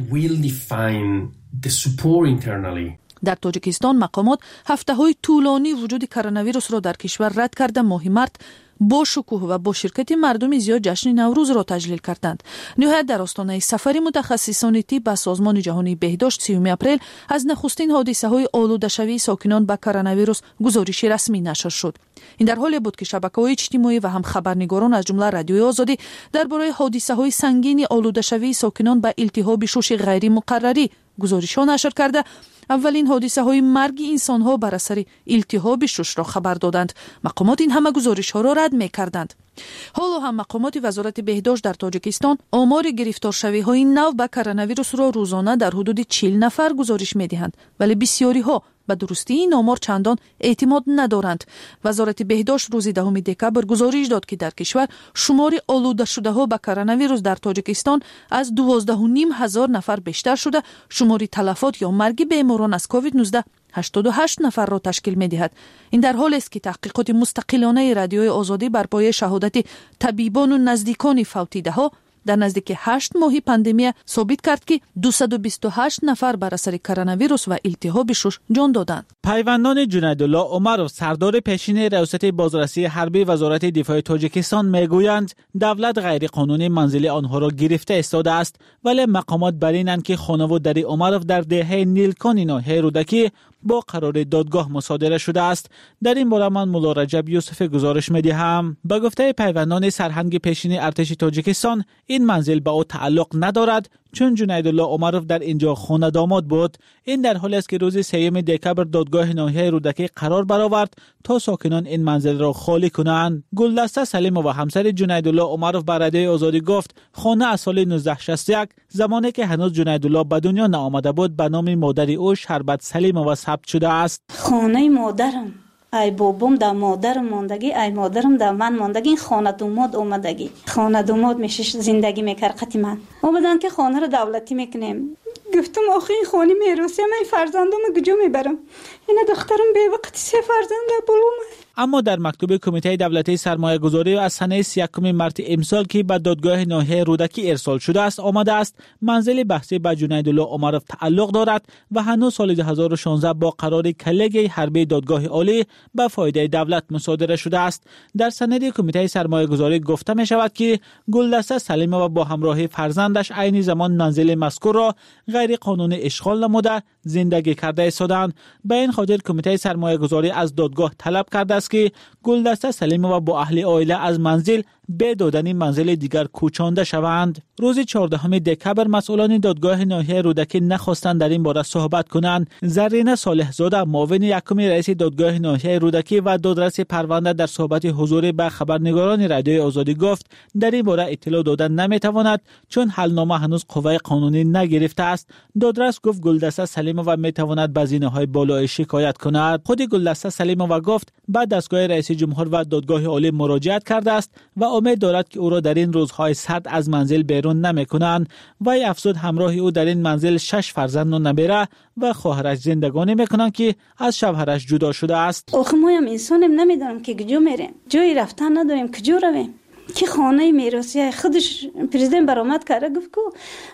در تاجیکستان مقامات هفته‌های طولانی وجود کرونا ویروس را در کشور رد کرده ماه مارس با شکوه و با شرکت مردم زیاد جشن نوروز را تجلیل کردند. نهایت در آستانه سفری متخصصان طب به سازمان جهانی بهداشت 30 اپریل از نخستین حادثه‌های آلوده‌شوی ساکنان با کرونا ویروس گزارش رسمی نشر شد. این در حالی بود که شبکه‌های اجتماعی و هم خبرنگاران از جمله رادیوی آزادی درباره حادثه‌های سنگین آلوده‌شوی ساکنان با التهاب شش غیر مقرری گزارش‌ها نشر کرده اولین حادثه‌های مرگ انسان‌ها بر اثر التهاب شش را خبر دادند. مقامات این همه گزارش‌ها را رد می‌کردند. حالا هم مقامات وزارت بهداشت در تاجیکستان آمار گرفتارشوی‌های نو به کرونا ویروس را روزانه در حدود 40 نفر گزارش می‌دهند، ولی بسیاری‌ها به درستی این آمار چندان اعتماد ندارند. وزارت بهداشت روز 10 دکبر گزارش داد که در کشور شمار آلوده شده‌ها به کرونا ویروس در تاجیکستان از 12,500 نفر بیشتر شده، شمار تلفات یا مرگ بیماران از کووید 19 88 نفر را تشکیل می‌دهد. این در حالی است که تحقیقات مستقلانه رادیوی آزادی بر پایه شهادت طبیبان و نزدیکان فوتیده‌ها در نزدیک 8 ماه پاندمی ثابت کرد که 228 نفر بر اثر کرونا ویروس و التهاب شش جان دادند. پیوندان جنیدالله عمرو سردار پیشین ریاست بازرسی حربی وزارت دفاع تاجیکستان میگویند دولت غیر قانونی منزل آنها را گرفته ایستاده است، ولی مقامات بر اینند که خانواده عمرو در دهه نیلکان ناحیه رودکی با قرار دادگاه مصادره شده است. در این باره من مولا رجب یوسف گزارش می‌دهم. به گفته پیوندان سرهنگ پیشین ارتش تاجیکستان این منزل به او تعلق ندارد چون جنیدالله عمرو در اینجا خانه داماد بود. این در حالی است که روز 3 دکبر دادگاه ناحیه رودکی قرار برآورد تا ساکنان این منزل را خالی کنند. گلدسته سلیم و همسر جنیدالله عمرو به رادیوی آزادی گفت خانه از سال 1961 زمانی که هنوز جنیدالله به دنیا نآمده بود به نام مادر او شربت سلیم و ثبت شده است. خانه مادرم، ای بابام در مادرم ماندگی، ای مادرم در من ماندگی. این خانه دوماد اومدگی، خانه دوماد میشه زندگی میکرد. من اومدن که خانه رو دولتی میکنیم. گفتم آخه این خانه میراثی من فرزندام کجا میبرم؟ این دخترم به وقت 3 فرزند بلوم. اما در مکتوب کمیته دولتی سرمایه‌گذاری از سنه 31 مارس امسال که به دادگاه ناحیه رودکی ارسال شده است آمده است منزل بحثی به جنیدالله عمرов تعلق دارد و هنوز سال 2016 با قرار کلیه حربی دادگاه عالی به فایده دولت مصادره شده است. در سند کمیته سرمایه‌گذاری گفته می شود که گلدسته سلیمه و با همراهی فرزندش عین زمان منزل مذکور را غیر قانونی اشغال نموده زندگی کرده ایستادند. به این خاطر کمیته سرمایه‌گذاری از دادگاه طلب کرده است که گلدسته سلیمه و با اهل عائله از منزل به دادن منزل دیگر کوچانده شوند. روز 14 دکبر مسئولان دادگاه ناحیه رودکی نخواستند در این باره صحبت کنند. زرینه صالح زاده معاون یکم رئیس دادگاه ناحیه رودکی و دادرس پرونده در صحبت حضوری به خبرنگاران رادیوی آزادی گفت در این باره اطلاع دادن نمیتواند چون حلنامه هنوز قوه قانونی نگرفته است. دادرس گفت گلدسته سلیمه و میتواند به زینه‌های بالایی شکایت کند. خود گلدسته سلیمه و گفت بعد دستگاه رئیس جمهور و دادگاه عالی مراجعت کرده است و امید دارد که او را در این روزهای سرد از منزل بیرون نمی‌کنند. وی افزود همراه او در این منزل 6 فرزند و نبیره و خواهرش زندگانی می‌کنند که از شوهرش جدا شده است. آخه ما هم انسانیم نمی‌دانیم که کجا میریم. جایی رفتن نداریم کجا رویم. که خانه میراثی خودش پرزیدنت برآمد کرده گفت که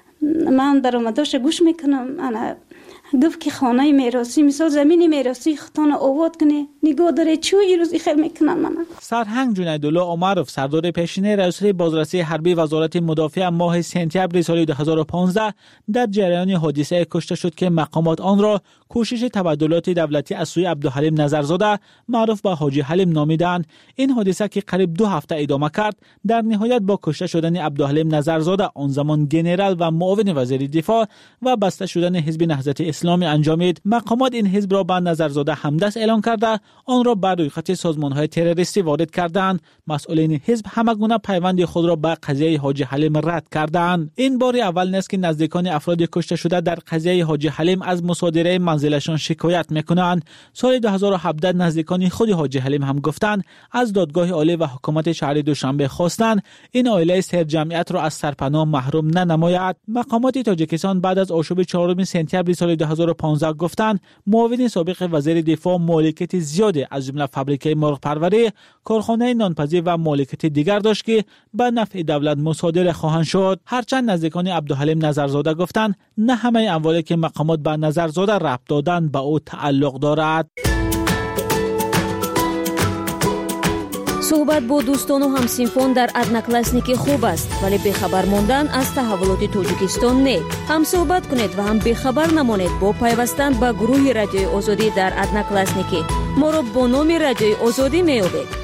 من برآمداش گوش میکنم انا گفت که خانه میراثی مثال زمین میراثی خودتان آباد کنه نگاه داره چوی روزی خیلی میکنن من. سرهنگ جنیدالله عمرov سردار پیشین رئیس بازرسی حربی وزارت مدافع ماه سپتامبر سال 2015 در جریان حادثه کشته شد که مقامات آن را کوشش تبادلات دولتی از سوی عبدالحلیم نظرزاده معروف به حاجی حلیم نامیدند. این حادثه که قریب 2 هفته ادامه کرد در نهایت با کشته شدن عبدالحلیم نظرزاده آن زمان ژنرال و معاون وزیر دفاع و بسته شدن حزب نهضت اسلامی انجامید. مقامات این حزب را به نظرزاده همدست اعلان کرده آن را بر روی خط سازمان‌های تروریستی وارد کردند. مسئولین حزب همگونه پیوند خود را به قضیه حاجی حلیم رد کردند. این بار اول نیست که نزدیکان افراد کشته شده در قضیه حاجی حلیم از مصادره منزلشان شکایت میکنند. سال 2017 نزدیکان خود حاجی حلیم هم گفتند از دادگاه عالی و حکومت شهر دوشنبه خواستند این عائله سرجمعیت را از سرپناه محروم ننماید. مقامات تاجیکستان بعد از آشوب 4 سپتامبر سال 2015 گفتند معاون سابق وزیر دفاع مالکیت زیاده از جمله فابریکه مرغ پروری، کارخانه نانپزی و مالکیت دیگر داشت که به نفع دولت مصادره خواهند شد. هرچند نزدیکان عبدالحلیم نظرزاده گفتند نه همه اموالی که مقامات به نظرزاده ربط دادند به او تعلق دارد. صحبت با دوستان و همسینفون در ادناکلاسنیکی خوب است ولی بیخبر موندن از تحولات تاجیکستان نه. هم صحبت کنید و هم بیخبر نمانید با پیوستن به گروه رادیوی آزادی در ادناکلاسنیکی. ما را با نام رادیوی آزادی می‌یابید.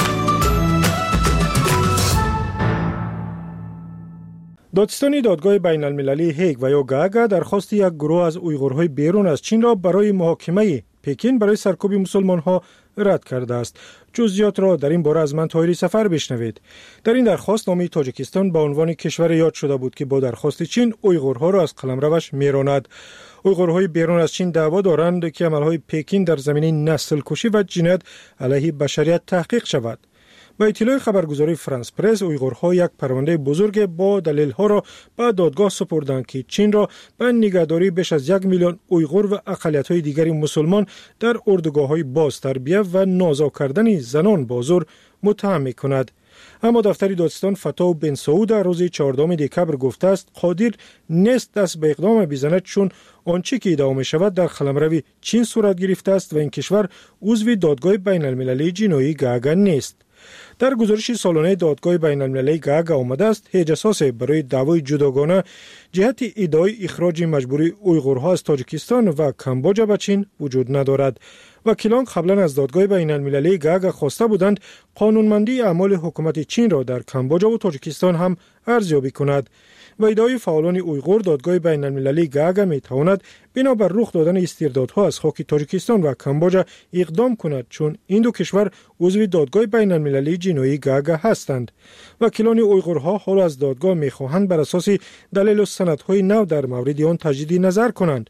دادستانی دادگاه بین المللی هیگ و یا گاگا درخواست یک گروه از اویغورهای بیرون از چین را برای محاکمه پکین برای سرکوب مسلمان‌ها رد کرده است. جزئیات را در این باره از من طاهری سفر بشنوید. در این درخواست نام تاجیکستان به عنوان کشور یاد شده بود که با درخواست چین اویغورها را از قلمروش میراند. اویغورهای بیرون از چین دعوا دارند که عملهای پکین در زمینه نسل کشی و جنایت علیه بشریت تحقیق شود. با اطلاع خبرگزاری فرانس پرس اویغورها یک پرونده بزرگ با دلیل‌ها را به دادگاه سپردند که چین را به نگهداری بیش از 1 میلیون اویغور و اقلیت‌های دیگری مسلمان در اردوگاه‌های بازتربیت و نازا کردن زنان با زور متهم می‌کند. اما دفتر دادستان فتاو بن سعود روز 14 دکبر گفته است قادر نیست دست به اقدام بزند چون آنچه که ادعا می‌شود در قلمرو چین صورت گرفته است و این کشور عضو دادگاه بین المللی جنایی گاگا نیست. در گزارش سالانه دادگاه بین المللی گاگا آمده است هیچ اساسی برای دعوای جداگانه جهت ادعای اخراج مجبوری اویغورها از تاجیکستان و کامبوجا به چین وجود ندارد. وکیلان قبلا از دادگاه بین المللی گاگا خواسته بودند قانونمندی اعمال حکومت چین را در کامبوجا و تاجیکستان هم ارزیابی کند. و ادعای فعالان اویغور دادگاه بین المللی گاگا می تواند بنابر رخ دادن استردادها از خاک تاجیکستان و کامبوجا اقدام کند چون این دو کشور عضو دادگاه بین المللی جنایی گاگا هستند. وکیلان اویغورها حال از دادگاه می خواهند بر اساس دلیل و سندهای نو در مورد آن تجدید نظر کنند.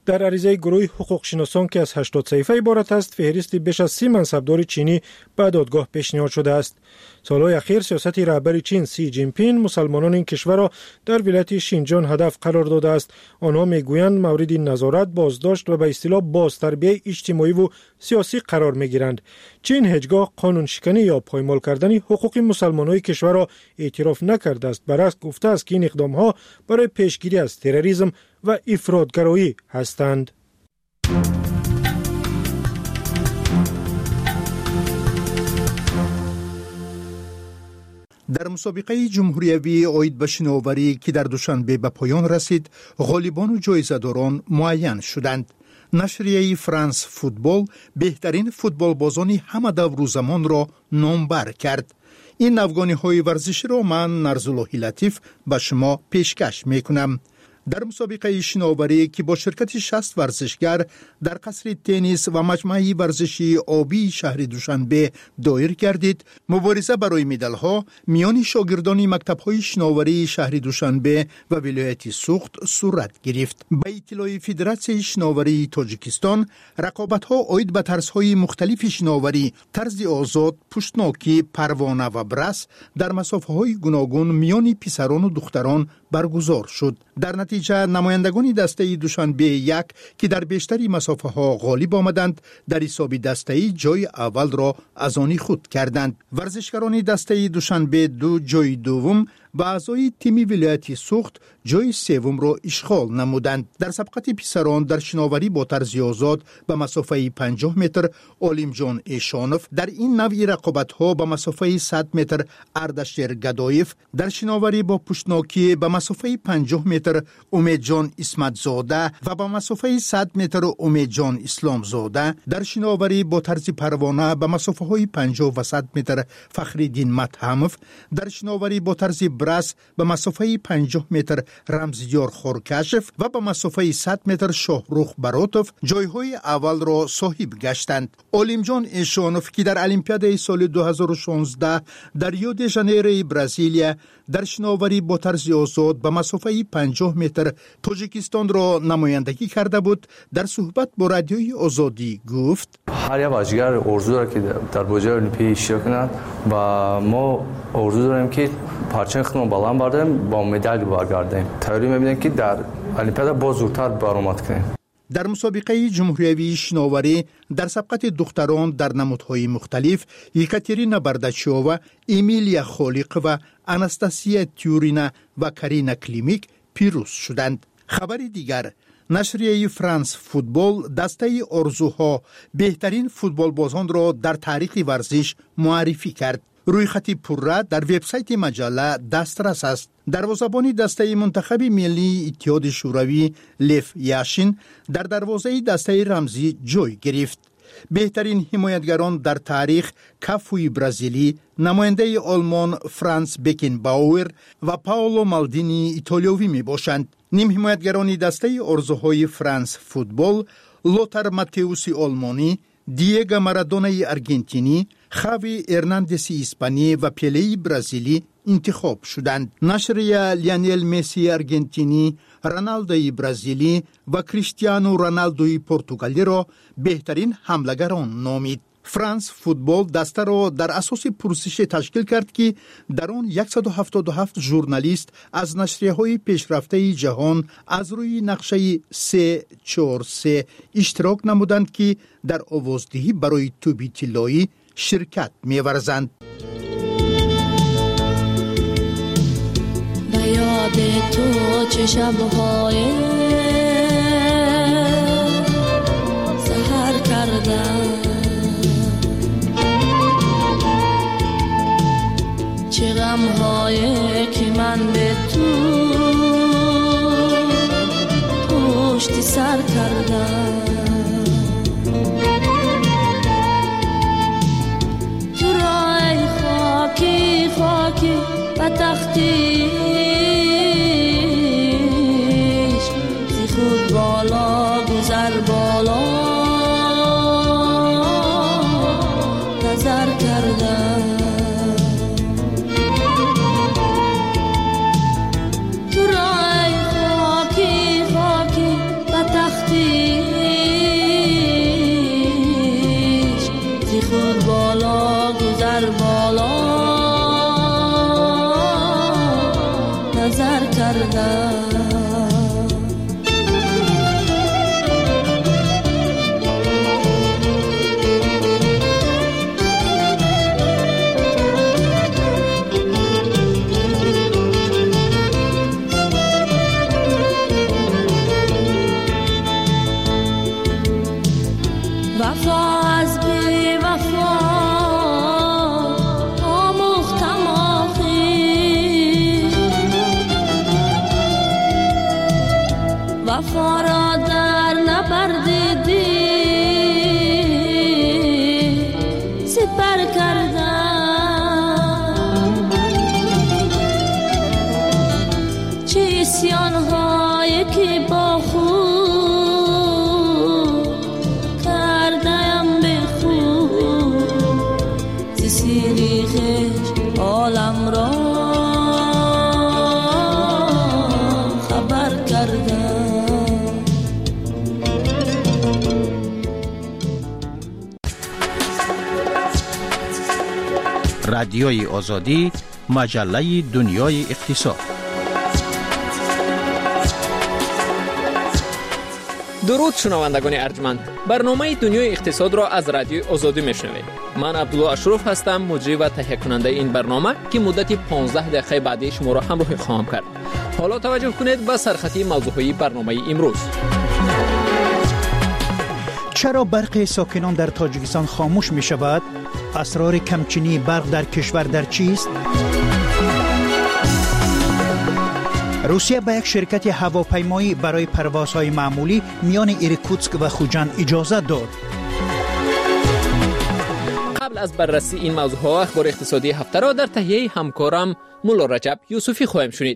در عریضه گروه حقوق شناسان که از 80 صفحه عبارت است، فهرستی بیش از 30 منصبدار چینی به دادگاه پیشنهاد شده است. سالهای اخیر سیاست رهبر چین سی جین پین مسلمانان این کشور را در ولایت شینجان هدف قرار داده است. آنها میگویند مورد نظارت، بازداشت و به اصطلاح بازتربیه اجتماعی و سیاسی قرار میگیرند. چین هیچگاه قانون شکنی یا پایمال کردن حقوق مسلمانان کشور را اعتراف نکرده است. برعکس گفته است که این اقدامها برای پیشگیری از تروریسم و افراطگرایی هستند. در مسابقه جمهوریوی عاید به شناوری که در دوشنبه به پایان رسید، غالبان و جایزه‌داران معین شدند. نشریه فرانس فوتبال بهترین فوتبال بازان همه دور و زمان را نامبر کرد. این افغانی‌های ورزشی را من نرزاللهی لطیف به شما پیشکش میکنم. در مسابقه شناوری که با شرکت 60 ورزشگر در قصر تنیس و مجمع ورزشی آبی شهر دوشنبه دایر گردید، مبارزه برای مدال‌ها میان شاگردان مکتب‌های شناوری شهر دوشنبه و ولایت سوخت صورت گرفت. به اطلاع فدراسیون شناوری تاجیکستان، رقابت‌ها عاید به طرزهای مختلف شناوری، طرز آزاد، پشتناکی، پروانه و برس در مسافه‌های گوناگون میان پسران و دختران برگزار شد. در نتیجه نمایندگان دسته دوشنبه یک که در بیشتری مسافه ها غالب آمدند، در حساب دسته جای اول را از آن خود کردند. ورزشکاران دسته دوشنبه دو جای دوم و اعضای تیم ولایت سوخت جای سوم را اشغال نمودند. در سبقت پسران در شناوری با طرز آزاد به مسافه 50 متر علیم جان ایشانوف، در این نوع رقابت ها به مسافه 100 متر اردشیر گدایف، در شناوری با پشتناکی به مسافه 50 متر امید جان اسمت زاده و به مسافه 100 متر امید جان اسلام زاده، در شناوری با طرز پروانه به مسافه های 50 و 100 متر فخریدین متهمف، در شناوری با طرز برس به مسافه 50 متر رمزیار خورکشف و به مسافه 100 متر شاهروخ براتوف جایهای اول را صاحب گشتند. علیم جان ایشانوف که در المپیاد سال 2016 در ریو دی ژانیرو برزیلیا در شناوری با طرز آزاد به مسافه 50 متر تاجیکستان را نمایندگی کرده بود، در صحبت با رادیوی آزادی گفت: هر یک بازیگر آرزو دارد که در بازی المپیک اشتراک کند و ما آرزو داریم که پرچم خودمان بلند برداریم با مدال برگردیم. تئوری می‌بینیم که در المپیاد باز زودتر برآمد کنیم. در مسابقه جمهوریوی شناوری در سبقت دختران در نمودهای مختلف، یکاترینا برداچووا، امیلیا خالق و آناستاسیا تیورینا و کارینا کلیمیک پیروز شدند. خبری دیگر، نشریه فرانس فوتبال دسته آرزوها بهترین فوتبال بازان را در تاریخ ورزش معرفی کرد. روی خطی پرره در وبسایت مجله دسترس است. دروازه‌بان دسته منتخب ملی اتحاد شوروی لیف یاشین در دروازه دسته رمزی جای گرفت. بهترین حمایتگران در تاریخ کافوی برزیلی، نماینده آلمان فرانس بکنباور و پاولو مالدینی ایتالیایی می باشند. نیم حمایتگران دسته آرزوهای فرانس فوتبال لوتر ماتئوس آلمانی، دیگو مارادونا ارژانتینی، خاوی ارناندز اسپانی و پله برزیلی انتخاب شدند. نشریه لیونل مسی ارژانتینی، رونالدو برزیلی و کریستیانو رونالدو پرتغالی را بهترین حمله‌گران نامید. فرانس فوتبال دسته را در اساس پرسش تشکیل کرد که در آن 177 ژورنالیست از نشریه‌های پیشرفته جهان از روی نقشه 343 اشتراک نمودند که در آوازدهی برای توبی طلایی شرکت می‌ورزند. به یاد تو چه شب‌های سحر کردم، چه غم‌هایی که من به تو پشت سر کردم. تو رای خاکی خاکی و تختیش زی خود بالا گذر بالا نظر کردم. تو رای خاکی خاکی و تختیش گذر کردم. وفا از بی وفا آموختم آخی، وفا را در نبرد دل سپر کردم. چه اسیان‌هایی که با خود عالم را خبر کردم. رادیوی آزادی، مجله دنیای اقتصاد. درود شنوندگان ارجمند، برنامه دنیای اقتصاد را از رادیوی آزادی میشنوید. من عبدالله اشرف هستم، مجری و تهیه کننده این برنامه که مدت 15 دقیقه بعدی شما را همراهی خواهم کرد. حالا توجه کنید به سرخطی موضوعی برنامه امروز. چرا برق ساکنان در تاجیکستان خاموش می شود؟ اسرار کمچینی برق در کشور در چیست؟ روسیه به یک شرکت هواپیمایی برای پروازهای معمولی میان ایرکوتسک و خوجند اجازه داد. قبل از بررسی این موضوعها، اخبار اقتصادی هفته را در تهیه همکارم مولا رجب یوسفی خواهیم شنید.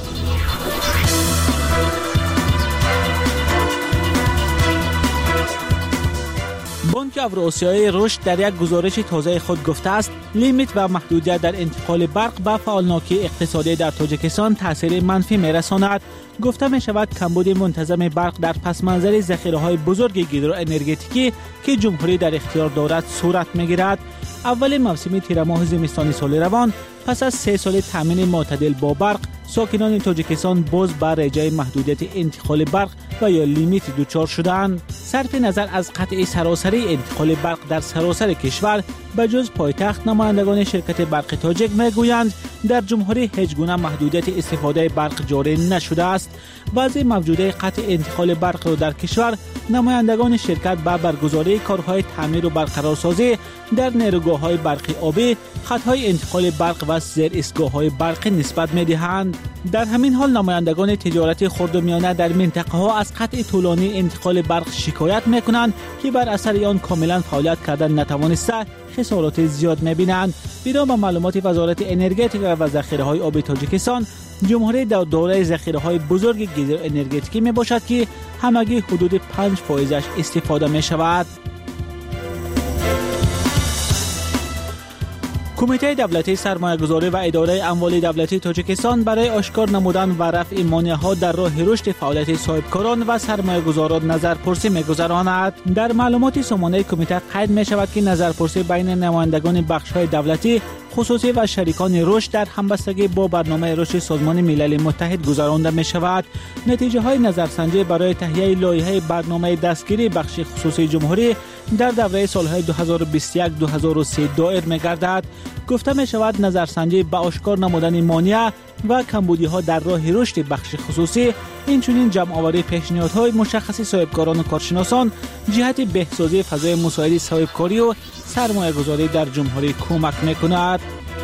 بانک اوراسیایی رشد در یک گزارش تازه خود گفته است لیمیت و محدودیت در انتقال برق به فعالناکی اقتصادی در تاجیکستان تاثیر منفی می‌رساند. گفته می‌شود کمبود منتظم برق در پس منظر ذخیره‌های بزرگ گیدروانرژتیکی که جمهوری در اختیار دارد صورت می‌گیرد. اول موسم تیر ماه زمستانی سال روان پس از 3 سال تامین معتدل با برق، ساکنان تاجیکستان باز بر رجای محدودیت انتقال برق و یا لیمیت دچار شدند. صرف نظر از قطع سراسری انتقال برق در سراسر کشور، بجز پایتخت، نمایندگان شرکت برق تاجیک میگویند در جمهوری هیچ گونه محدودیت استفاده برق جاری نشده است. وضع موجوده قطع انتقال برق را در کشور نمایندگان شرکت با برگزاری کارهای تعمیر و برقرارسازی در نیروگاه‌های برقی آبی، خطهای انتقال برق و زیر ایستگاه‌های برقی نسبت می‌دهند. در همین حال نمایندگان تجارت خرد و میانه در منطقه‌ها از قطع طولانی انتقال برق شکایت می‌کنند که بر اثر آن کاملا فعالیت کردن نتوانسته خسارات زیاد می‌بینند. بنا به معلومات وزارت انرژتیک و ذخیره‌های آبی تاجیکستان، جمهوری دارای ذخیره‌های بزرگ گیدروانرژتیکی میباشد که همگی حدود 5% استفاده می‌شود. کمیته دولتی سرمایه‌گذاری و اداره اموال دولتی تاجیکستان برای آشکار نمودن و رفع مانع‌ها در راه رشد فعالیت صاحبکاران و سرمایه‌گذاران نظرپرسی می‌گذراند. در معلومات سامانه کمیته قید می‌شود که نظرپرسی بین نمایندگان بخش‌های دولتی، خصوصی و شریکان رشد در همبستگی با برنامه رشد سازمان ملل متحد گذرانده می‌شود. نتیجه‌های نظرسنجی برای تهیه لایحه برنامه دستگیری بخش خصوصی جمهوری در دوره سال‌های 2021-2030 دایر می‌گردد. گفته می‌شود نظرسنجی به آشکار نمودن مانع و کمبودی‌ها در راه رشد بخش خصوصی، اینچنین جمع‌آوری پیشنهادهای مشخص صاحبکاران و کارشناسان جهت بهسازی فضای مساعد صاحبکاری و سرمایه‌گذاری در جمهوری کمک می‌کند.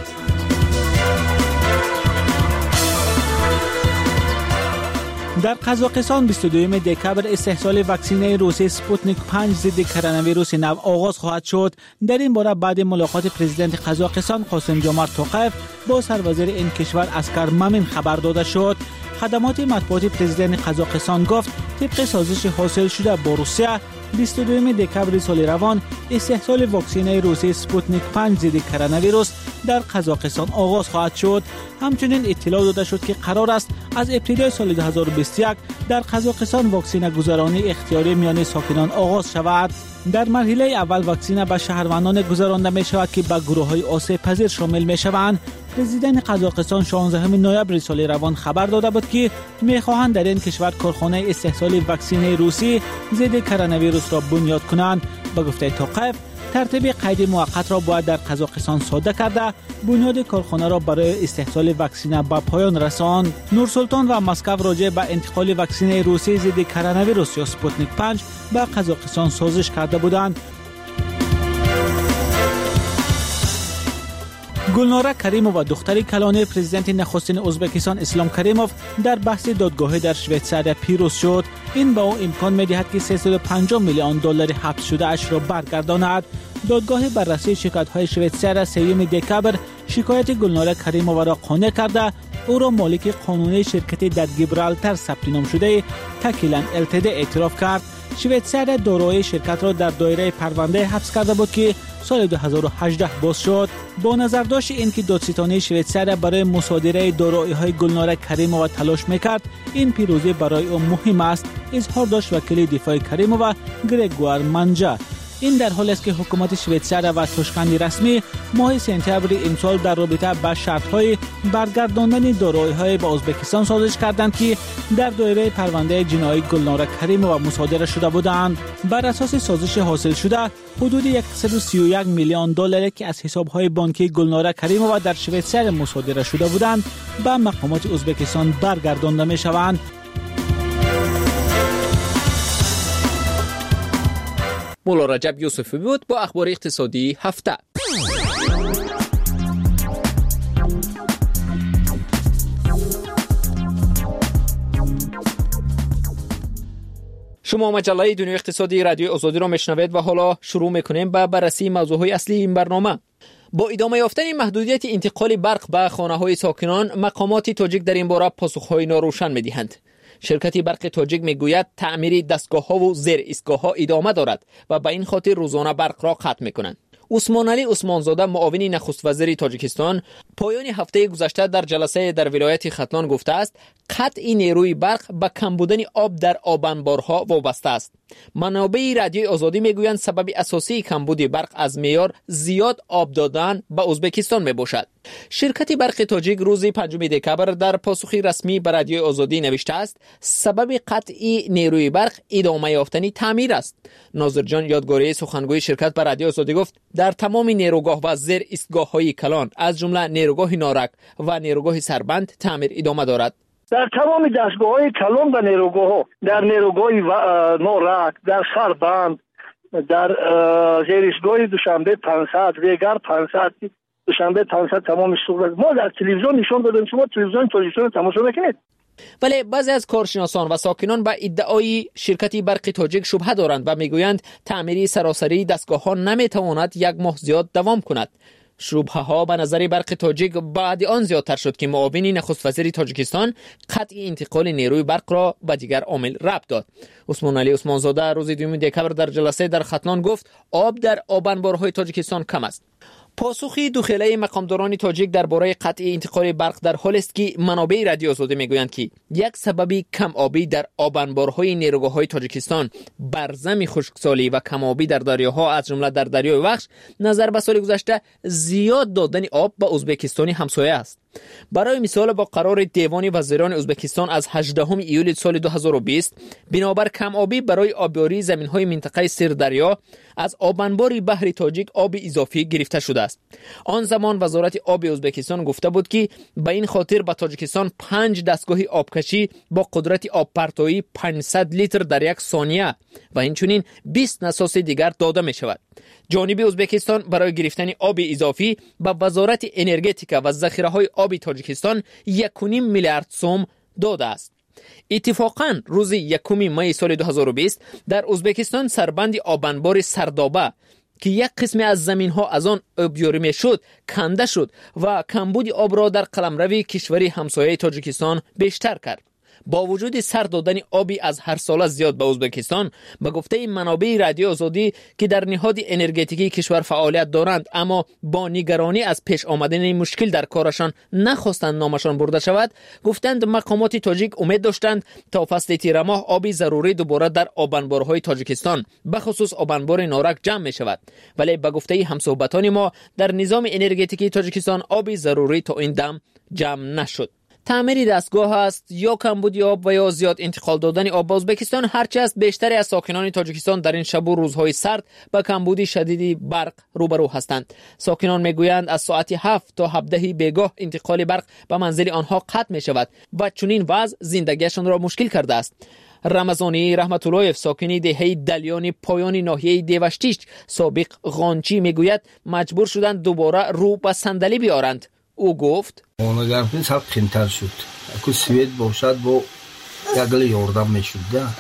در قزاقستان 22 دکبر استحصال واکسن روسی سپوتنیک 5 ضد کرونا ویروس نو آغاز خواهد شد. در این باره بعد ملاقات پرزیدنت قزاقستان قاسم جمارت توقیف با سروزیر این کشور اسکر مامین خبر داده شد. خدمات مطبوعاتی پرزیدنت قزاقستان گفت طبق سازش حاصل شده با روسیه 22 دکبر سال روان استحصال واکسن روسی سپوتنیک 5 ضد کرونا ویروس در قزاقستان آغاز خواهد شد. همچنین اطلاع داده شد که قرار است از ابتدای سال 2021 در قزاقستان واکسن گذرانی اختیاری میان ساکنان آغاز شود. در مرحله اول واکسن به شهروندان گذرانده می شود که به گروه‌های آسیب پذیر شامل می شوند. پرزیدنت قزاقستان 16 نوامبر سال روان خبر داده بود که می‌خواهند در این کشور کارخانه استحصال واکسن روسی ضد کرونا ویروس را بنیاد کنند. با گفته توقیف ترتیب قید موقت را باید در قزاقستان صادر کرده بنیاد کارخانه را برای استحصال واکسن به پایان رساند. نورسلطان و مسکو راجع به انتقال واکسن روسی ضد کرونا ویروس یا سپوتنیک 5 به قزاقستان سازش کرده بودند. گلناره کریموف و دختر کلانه پرزیدنت نخستین ازبکستان اسلام کریموف در بحث دادگاهی در شویتزاریا پیروز شد. این به او امکان می‌دهد که 350 میلیون دلار حبس شده اش را برگرداند. دادگاه بررسی شکایت‌های شویتزاریا 3 دکامبر شکایت گلناره کریموف را قانع کرده او را مالک قانونی شرکت در گیبرالتر ثبت نام شده تکیلن LTD اعتراف کرد. شویتزاریا دارایی شرکت را در دایره پرونده حبس کرده بود که سال 2018 باز شد. با نظر داشت اینکه دادستانی شویتزاریا برای مصادره دارایی‌های گلناره کریموف تلاش می‌کرد، این پیروزی برای او مهم است، اظهار داشت وکیل دفاع کریموف گرگوار منجا. این در حالی است که حکومت شویتزاریا و توشکند رسمی ماه سپتامبر امسال در رابطه با شرط‌های برگرداندن دارایی‌های به ازبکستان سازش کردند که در دایره پرونده جنایی گلناره کریموف مصادره شده بودند. بر اساس سازش حاصل شده حدود 131 میلیون دلار که از حساب‌های بانکی گلناره کریموف در شویتزاریا مصادره شده بودند به مقامات ازبکستان برگردانده می‌شوند. مولا رجب یوسفی بود با اخبار اقتصادی هفته. شما مجله دنیای اقتصادی رادیو آزادی را میشنوید و حالا شروع میکنیم با بررسی موضوعهای اصلی این برنامه. با ادامه یافتن محدودیت انتقال برق به خانه‌های ساکنان، مقامات تاجیک در این باره پاسخ‌های ناروشن می‌دهند. شرکت برق تاجیک میگوید تعمیر دستگاه‌ها و زیر ایستگاه‌ها ادامه دارد و به این خاطر روزانه برق را قطع می‌کنند. عثمان علی عثمانزاده معاون نخست وزیر تاجیکستان پایان هفته گذشته در جلسه در ولایت ختلان گفته است قطع نیروی برق به کم بودن آب در آبانبارها وابسته است. منابع رادیو آزادی میگویند سبب اساسی کمبود برق از معیار زیاد آب دادن به ازبکستان میباشد. شرکت برق تاجیک روز 5 دکامبر در پاسخی رسمی به رادیو آزادی نوشته است سبب قطع نیروی برق ادامه یافتن تعمیر است. ناظر جان یادگاری سخنگوی شرکت به رادیو آزادی گفت در تمام نیروگاه و زیر ایستگاه‌های کلان از جمله نیروگاه نارک و نیروگاه سربند تعمیر ادامه دارد. در تمام دستگاه‌های کلان و نیروگاه‌ها، در نیروگاه نارک، در سربند، در زیر ایستگاه دوشنبه 500 ویگر 500 دوشنبه 500 تمام صورت ما در تلویزیون نشون دادیم. شما تلویزیون تاجیکستان تماشا میکنید. ولی بعضی از کارشناسان و ساکنان به ادعای شرکت برق تاجیک شبهه دارند و میگویند تعمیر سراسری دستگاه‌ها نمیتواند یک ماه زیاد دوام کند. شبهه ها به نظر برق تاجیک بعد آن زیادتر شد که معاون نخست وزیر تاجیکستان قطع انتقال نیروی برق را به دیگر عامل ربط داد. عثمان علی عثمانزاده روز 2 دکامبر در جلسه در ختلان گفت آب در آبانبارهای تاجیکستان کم است. پاسخی دخیله مقامداران تاجیک درباره قطع انتقال برق در حالی است که منابع رادیو آزادی میگویند که یک سبب کم آبی در آبانبارهای نیروگاه‌های تاجیکستان برزم خشکسالی و کم آبی در دریاها از جمله در دریای وخش نظر به سال گذشته زیاد دادن آب به ازبکستانی همسایه است. برای مثال با قرار دیوان وزیران ازبکستان از 18 ایول سال 2020 بنابر کم آبی برای آبیاری زمین‌های منطقه سردریا از آبانبار بحر تاجیک آب اضافی گرفته شده است. آن زمان وزارت آب ازبکستان گفته بود که به این خاطر به تاجیکستان 5 دستگاه آبکشی با قدرت آب پرتایی 500 لیتر در یک ثانیه و همچنین 20 نساج دیگر داده می شود. جانب ازبکستان برای گرفتن آب اضافی به وزارت انرژتیکا و ذخیره‌های آب تاجیکستان 1.5 میلیارد سوم داده است. اتفاقاً روز 1 می سال 2020 در ازبکستان سربند آبانبار سردابه که یک قسم از زمین‌ها از آن آبیاری می‌شد کنده شد و کمبود آب را در قلمرو کشوری همسایه تاجیکستان بیشتر کرد. با وجود سر دادن آبی از هر ساله زیاد به ازبکستان، به گفته منابع رادیو آزادی که در نهاد انرژتیکی کشور فعالیت دارند اما با نگرانی از پیش آمدن مشکل در کارشان نخواستند نامشان برده شود، گفتند مقامات تاجیک امید داشتند تا فصل تیر ماه آبی ضروری دوباره در آبانبارهای تاجیکستان به خصوص آبانبار نارک جمع می شود. ولی به گفته همصحبتان ما در نظام انرژتیکی تاجیکستان آبی ضروری تا این دم جمع نشد. تعمیر دستگاه است یا کمبود آب و یا زیاد انتقال دادن آب به ازبکستان هرچه است بیشتری از ساکنان تاجیکستان در این شب و روزهای سرد با کمبودی شدیدی برق روبرو هستند. ساکنان میگویند از ساعت 7 تا 17 بیگاه انتقال برق به منزل آنها قطع می شود و چنین وضع زندگیشان را مشکل کرده است. رمضانی رحمت اللهیف ساکن دهه دلیان پایان ناحیه دیوشتیش سابق غانچی میگوید مجبور شدند دوباره رو به صندلی بیارند. او گفت اونا گرفتن سب کمتر شد. اگه سویت باشد با یگل یاردم میشد.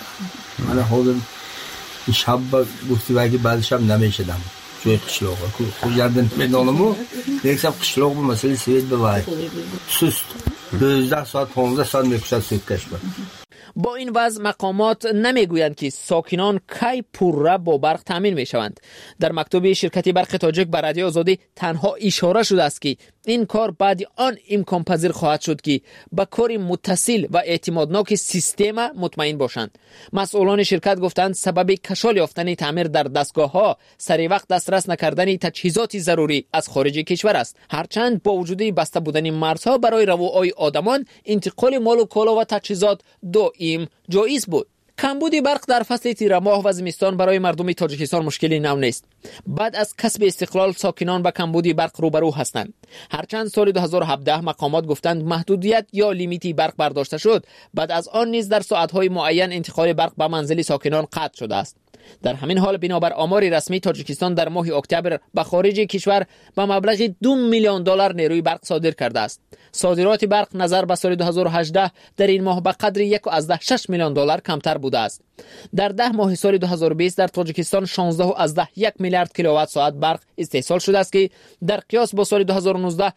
من خودم شب گفتی و اگه بعد شب نمیشدم جوی قشلاق خود گردن میدانم یک شب قشلاق با مسئله سویت بباید سست 12 ساعت 15 ساعت میکشد سویت کشور. با این وضع مقامات نمیگویند که ساکنان کی پرره با برق تامین میشوند. در مکتوب شرکت برق تاجیک بر رادیو آزادی تنها اشاره شده است که این کار بعد آن امکان پذیر خواهد شد که با کار متصل و اعتمادناک سیستم مطمئن باشند. مسئولان شرکت گفتند سبب کشال یافتن تعمیر در دستگاه ها سری وقت دسترس نکردن تجهیزات ضروری از خارج کشور است. هرچند با وجود بسته بودن مرزها برای رواهای آدمان انتقال مال و کالا و تجهیزات دائم جایز بود. کمبود برق در فصل تیر ماه و زمستان برای مردم تاجیکستان مشکلی نو نیست. بعد از کسب استقلال ساکنان با کمبود برق روبرو هستند. هرچند سال 2017 مقامات گفتند محدودیت یا لیمیتی برق برداشته شد، بعد از آن نیز در ساعت‌های معین انتقال برق به منزل ساکنان قطع شده است. در همین حال بنابر آمار رسمی تاجیکستان در ماه اکتبر به خارج کشور به مبلغ 2 میلیون دلار نیروی برق صادر کرده است. صادرات برق نظر به سال 2018 در این ماه به قدر 1.6 میلیون دلار کمتر بوده است. در 10 ماه سال 2020 در تاجیکستان 16.1 میلیارد کیلووات ساعت برق استحصال شده است که در قیاس با سال 2019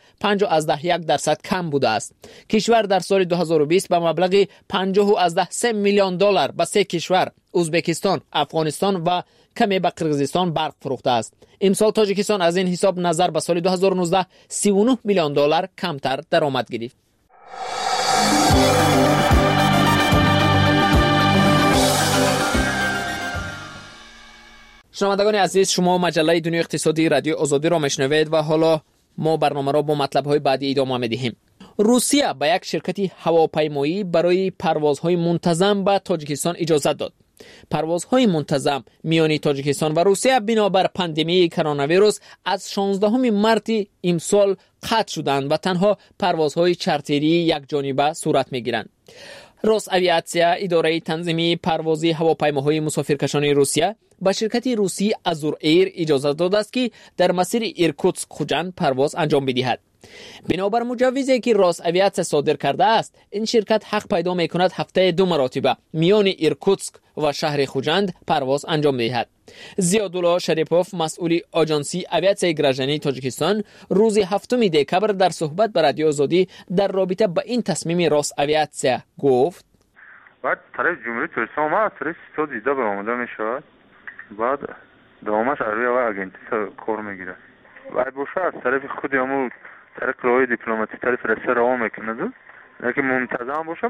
5.1% کم بوده است. کشور در سال 2020 به مبلغ 50.3 میلیون دلار به 3 کشور ازبکستان، افغانستان و کمی به قرقیزستان برق فروخته است. امسال تاجیکستان از این حساب نظر به سال 2019 39 میلیون دلار کمتر درآمد گرفت. شنوندگان عزیز، شما مجله دنیای اقتصادی رادیو آزادی را میشنوید و حالا ما برنامه را با مطلب‌های بعدی ادامه می‌دهیم. روسیه به یک شرکت هواپیمایی برای پروازهای منتظم به تاجیکستان اجازه داد. پروازهای منتظم میان تاجیکستان و روسیه بنابر پاندمی کرونا ویروس از 16 مارس امسال قطع شدند و تنها پروازهای چارتری یک جانبه صورت میگیرند. روس‌آویاتسیا اداره تنظیمی پروازی هواپیماهای مسافرکشانی روسیه به شرکت روسی ازور ایر اجازه داده است که در مسیر ایرکوتسک خوجند پرواز انجام بدهد. بنابر مجوزی که روس‌آویاتسیا صادر کرده است، این شرکت حق پیدا می‌کند هفته 2 مرتبه میان ایرکوتسک و شهر خوجند پرواز انجام دهد. زیادالله شریپوف مسئول آژانسی آویاتسیای گراژنی تاجیکستان روز 7 دکبر در صحبت با رادیو آزادی در رابطه با این تصمیم روس‌آویاتسیا گفت: بعد طرف جمهوری ترکستان ما از طرف سیستان دیده به آمده میشود، بعد دوامش روی و اگنتیس کار میگیره. بعد باشه از طرف خود همون طرف راهی دیپلماتیک طرف رسه روان میکنه، لیکن منتظم باشه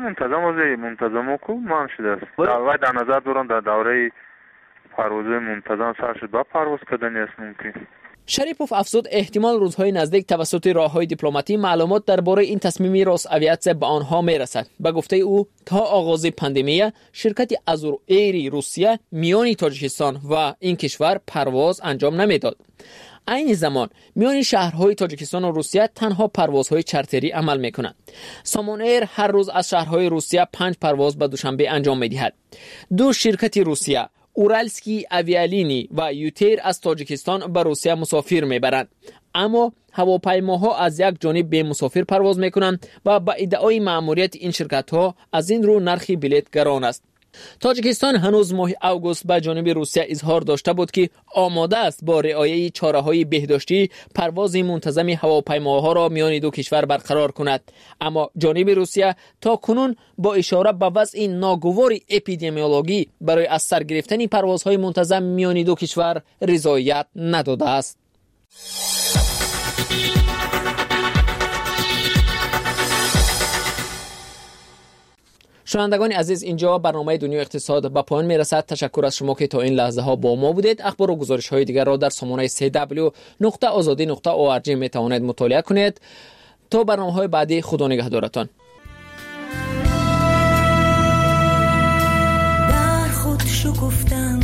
منتظم کو مان شده است. و در نظر دارن در دوره پرواز منتظم سر شد با پرواز کردن است ممکن. شریپوف افزود احتمال روزهای نزدیک توسط راههای دیپلماتی معلومات درباره این تصمیم روس‌آویاتسیا به آنها میرسد. به گفته او تا آغاز پاندمی شرکت ازور ایر روسیه میان تاجیکستان و این کشور پرواز انجام نمیداد. این زمان میان شهرهای تاجیکستان و روسیه تنها پروازهای چارتری عمل میکنند. سامان ایر هر روز از شهرهای روسیه 5 پرواز به دوشنبه انجام میدهد. 2 شرکت روسیه اورالسکی اویالینی و یوتیر از تاجیکستان به روسیه مسافر میبرند، اما هواپیماها از یک جانب به مسافر پرواز میکنند و با ادعای مأموریت این شرکت ها از این رو نرخ بلیط گران است. تاجیکستان هنوز ماه اوگوست به جانب روسیه اظهار داشته بود که آماده است با رعایت چاره‌های بهداشتی پرواز منتظم هواپیماها را میان دو کشور برقرار کند، اما جانب روسیه تا کنون با اشاره به وضع ناگوار اپیدمیولوژی برای از سر گرفتن پروازهای منتظم میان دو کشور رضایت نداده است. شنوندگان عزیز، اینجا برنامه دنیای اقتصاد به پایان میرسد. تشکر از شما که تا این لحظه ها با ما بودید. اخبار و گزارش های دیگر را در سامانه www.azadi.org می توانید مطالعه کنید. تا برنامه های بعدی، خدا نگهدارتان. در خود شکفتم،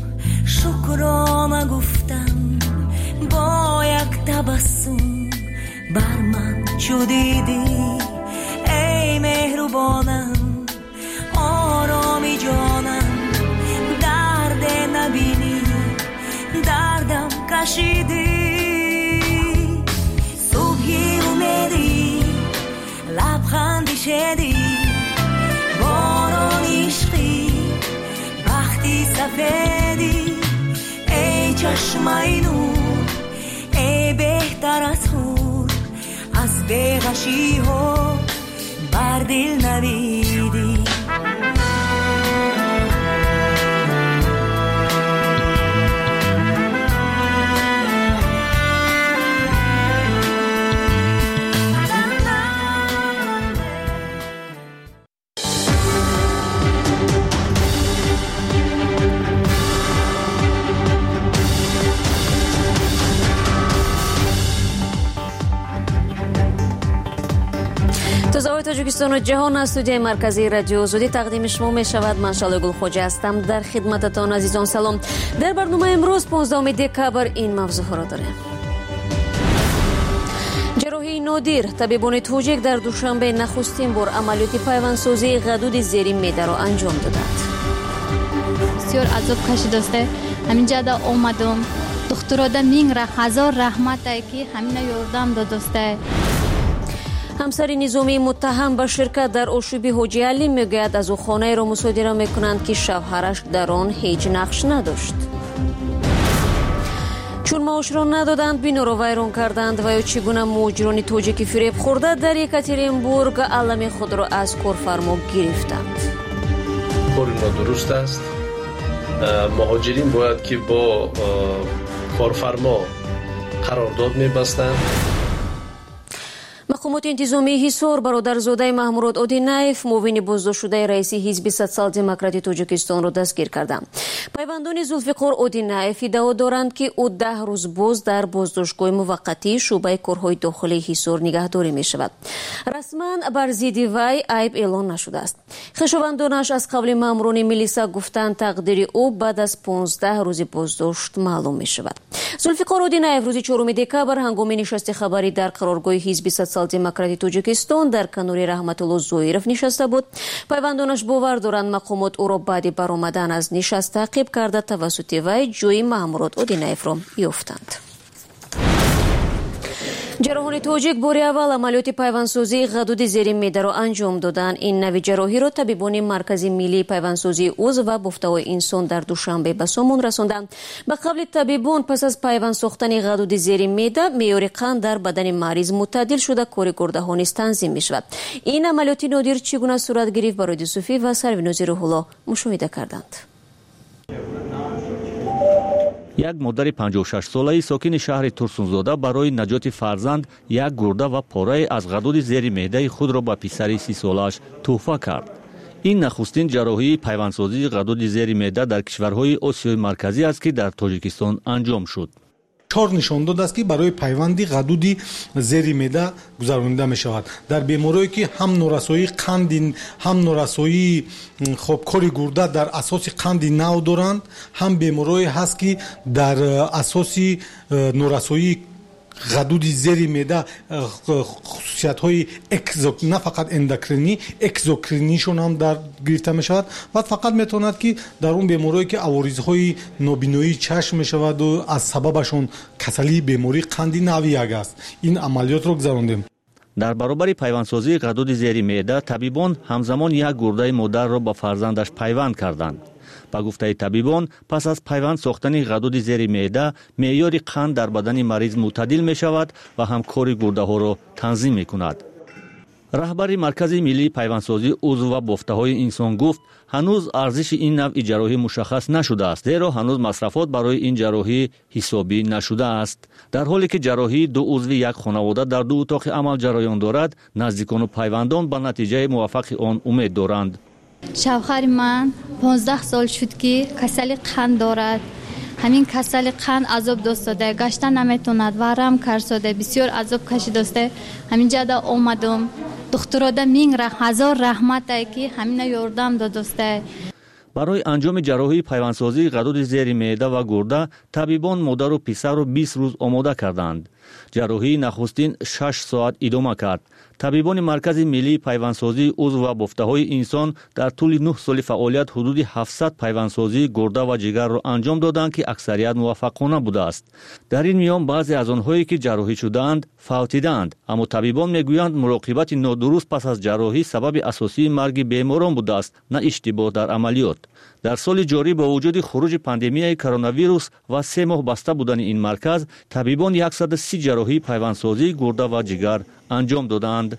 شکرام گفتم، با یک تبسم بر من شدیدی ای مهربانم، آرامی جانم، درد نبینی دردم کشیدی، صبحی امیدی لبخندی شدی، باران عشقی بختی سفیدی، ای چشمای نور، ای بهتر از خور، از بیغشی ها بر دل نویدی. تازه‌های تاجیکستان و جهان از استودیوی مرکزی رادیو آزادی تقدیم شما می شود. من شعله گلخوجه هستم. در خدمتتان عزیزان سلام. در برنامه امروز 15 دکبر این موضوع را داریم. جراحی نادیر، طبیبان توجیک در دوشنبه نخستین بار عملیات پیوندسازی غدود زیر معده را انجام دادند. بسیار عذاب کشیده است. همینجا دا اومدم دکتر دا مینگ را هزار رحمت که همین یاردم داده است. همسر نظامی متهم به شرکت در آشوب حاجی علی میگوید از او خانه را مصادره میکنند که شوهرش در آن هیچ نقش نداشت. چون معاش را ندادند بینا را ویران کردند و یا چگونه مهاجران تاجیک فریب خورده در یکاترینبورگ علم خود را از کارفرما گرفتند. کار نادرست است. مهاجرین باید که با کارفرما قرارداد میبستند. مقامات انتظامی حصار برادرزاده محمود اودینایف معاون بازداشت شده رئیس حزب سوسیال دموکراتی تاجیکستان را دستگیر کردند. پیوندان زولفیقار اودینایف ادعا دارند که او 10 روز باز در بازداشتگاه موقتی شعبه کارهای داخلی حصار نگهداری می شود. رسما بر ضد وی عیب اعلان نشده است. خویشاوندانش از قبل ماموران میلیسا گفتند تقدیر او بعد از 15 روز بازداشت معلوم می شود. زولفیقار اودینایف روز 4 دکبر هنگام نشست خبری در قرارگاه حزب سوسیال دموکراتی تاجیکستان در کنار رحمت الله زویرف نشسته بود. پیوندانش باور دارند مقامات او را بعد برآمدن از نشست تعقیب کرده توسط وی جوی محمود اودینایف را یافتند. جراحان تاجیک باری اول عملیات پیوندسازی غدود زیر معده را انجام دادند. این نوع جراحی را طبیبان مرکز ملی پیوندسازی عضو و بفته‌های انسان در دوشنبه به سامان رساندند. به قول طبیبان پس از پیوند ساختن غدود زیر معده معیار قند در بدن مریض معتدل شده کار گرده ها نیز تنظیم می شود. این عملیات نادر چگونه صورت گرفت برای صوفی و سروینوزی روح الله مشاهده کردند. یک مادر 56 ساله ساکن شهر ترسونزاده برای نجات فرزند یک گرده و پاره از غدود زیر معده خود را به پسر 30 سالش تحفه کرد. این نخستین جراحی پیوندسازی غدود زیر معده در کشورهای آسیای مرکزی است که در تاجیکستان انجام شد. 4 نشان داده است که برای پیوندی غدودی زیر معده گذرانده می شود. در بیماری‌هایی که هم نورسایی قند هم نورسایی کاری گرده در اساس قند نو دارند، هم بیماری‌هایی هست که در اساس نورسایی غدود زیر معده خصوصیت‌های نه فقط اندوکرینی اکزوکرینیشون هم در گرفته می شود و فقط میتواند که در اون بیماری‌هایی که عوارض‌های نابینایی چشم می شود و از سببشون کسلی بیماری قندی نوعی است. این عملیات رو گذراندیم. در برابر پیوندسازی غدود زیر معده، طبیبان همزمان یک گرده مادر را با فرزندش پیوند کردند. با گفته طبیبان، پس از پیوند ساختن غدود زیر معده، معیار قند در بدن مریض معتدل می شود و هم کار گرده ها را تنظیم می کند. رهبر مرکز ملی پیوندسازی عضو و بافته های انسان گفت هنوز ارزش این نوع جراحی مشخص نشده است، زیرا هنوز مصرفات برای این جراحی حسابی نشده است. در حالی که جراحی دو عضو یک خانواده در دو اتاق عمل جریان دارد، نزدیکان و پیوندان به نتیجه موفق آن امید دارند. شوهر من 15 سال شد که کسل قند دارد. همین کسل قند عذاب داشته، گشتن نمیتوند و رم کرده، بسیار عذاب کشیده است. همین جدا اومدم دکتر دا مینگ را هزار رحمت که همین یاردم دادسته. برای انجام جراحی پیوندسازی غدود زیر معده و گرده، طبیبان مادر و پسر را 20 روز آماده کردند. جراحی نخستین 6 ساعت ادامه کرد. طبیبان مرکز ملی پیوندسازی عضو و بافته های انسان در طول 9 سال فعالیت حدود 700 پیوندسازی گرده و جگر را انجام دادند که اکثریت موفقانه بوده است. در این میان بعضی از آنهایی که جراحی شدند فوتیدند، اما طبیبان میگویند مراقبت نادرست پس از جراحی سبب اساسی مرگ بیماران بوده است، نه اشتباه در عملیات. در سال جاری با وجود خروج پاندمی کرونا ویروس و 3 ماه بسته بودن این مرکز، طبیبان 130 جراحی پیوندسازی گرده و جگر انجام دادند.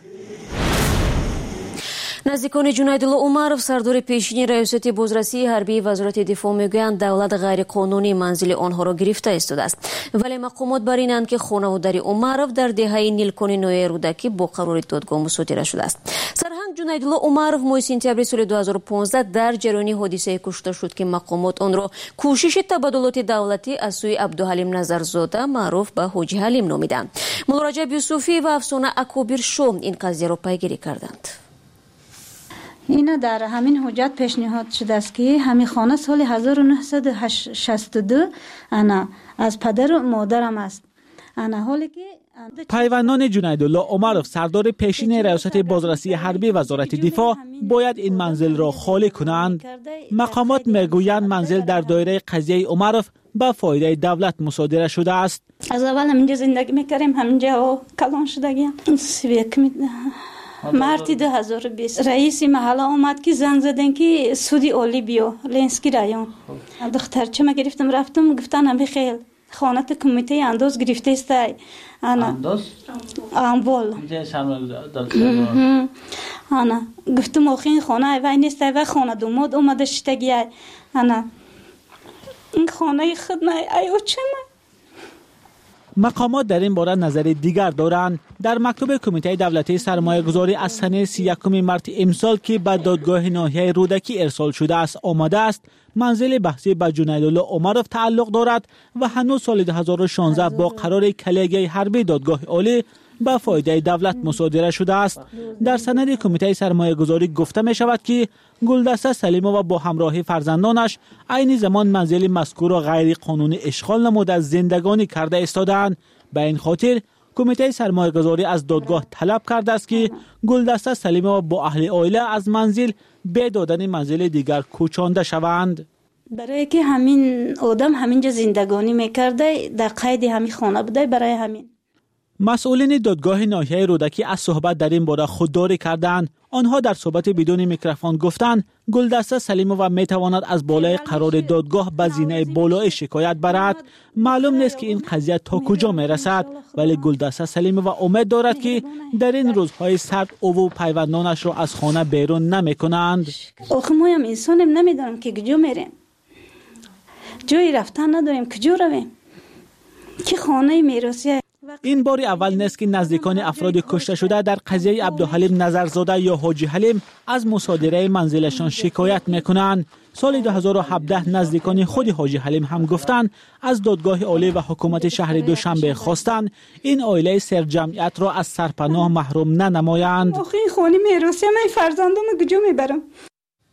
نزدیکان جنیدالله عمرов سردار پیشین ریاست بازرسی حربی وزارت دفاع میگویند دولت غیر قانونی منزل آنها را گرفته ایستاده است، ولی مقامات بر اینند که خانواده عمرов در دهه نیلکان نوی رودکی با قرار دادگاه مصادره شده است. سرهنگ جنیدالله عمرов ماه سپتامبر سال 2015 در جریان حادثه کشته شد که مقامات آن را کوشش تبادلات دولتی از سوی عبدالحلیم نظرزاده معروف به حاجی حلیم نامیدند. مولا رجب یوسفی و افسانه اکابر شو این قضیه را پیگیری کردند. اینا در همین حجت پیشنهاد شده است که همین خانه سال 1962 انا از پدر و مادرم است. انا حالی که پیوندان جنیدالله عمرов سردار پیشین ریاست بازرسی حربی وزارت دفاع باید این منزل را خالی کنند. مقامات میگویند منزل در دایره قضیه عمرov به فایده دولت مصادره شده است. از اول همینجا زندگی میکردیم، همینجا کلان شدگیم. مارتی 2020 رئیس محله آمد که زنگ زدن که سودی اولی بیو لنسکی رایون. دخترچه ما گرفتم رفتم گفتن هم بخیل خانه کمیته انداز گرفته است. انداز؟ اموال. انا گفتم آخه خانه وای نیست و خانه دوماد اومده شتگی. انا این خانه خود نه ایو چه نه. مقامات در این باره نظر دیگر دارند. در مکتوب کمیته دولتی سرمایه گذاری از سنه 31 مارس امسال که به دادگاه ناحیه رودکی ارسال شده است آمده است منزل بحثی به جنیدالله عمرov تعلق دارد و هنوز سال 2016 با قرار کلیگه حربی دادگاه عالی به فایده دولت مصادره شده است. در سند کمیته سرمایه گذاری گفته می شود که گلدسته سلیمووا با همراهی فرزندانش عین زمان منزل مذکور را غیر قانونی اشغال نموده زندگانی کرده ایستادند. به این خاطر کمیته سرمایه گذاری از دادگاه طلب کرده است که گلدسته سلیمووا با اهل عائله از منزل به دادن منزل دیگر کوچانده شوند. برای که همین آدم همینجا زندگانی میکرده در قید همین خانه بوده. برای همین مسئولین دادگاه ناحیه رودکی از صحبت در این باره خودداری کردند. آنها در صحبت بدون میکروفون گفتند گلدسته سلیمووا میتواند از بالای قرار دادگاه به زینه بالای شکایت برد. معلوم نیست که این قضیه تا کجا میرسد، ولی گلدسته سلیمووا امید دارد که در این روزهای سرد او و پیوندانش را از خانه بیرون نمیکنند. آخه ما هم انسانیم، نمیدونم که کجا میریم، جایی رفتن نداریم، کجا رویم که خانه میراثی. این بار اول نیست که نزدیکان افراد کشته شده در قضیه عبدالحلیم نظرزاده یا حاجی حلیم از مصادره منزلشان شکایت میکنند. سال 2017 نزدیکان خود حاجی حلیم هم گفتند از دادگاه عالی و حکومت شهر دوشنبه خواستند این عائله سرجمعیت را از سرپناه محروم ننمایند. آخه خانه میراثی من فرزندم کجا میبرم؟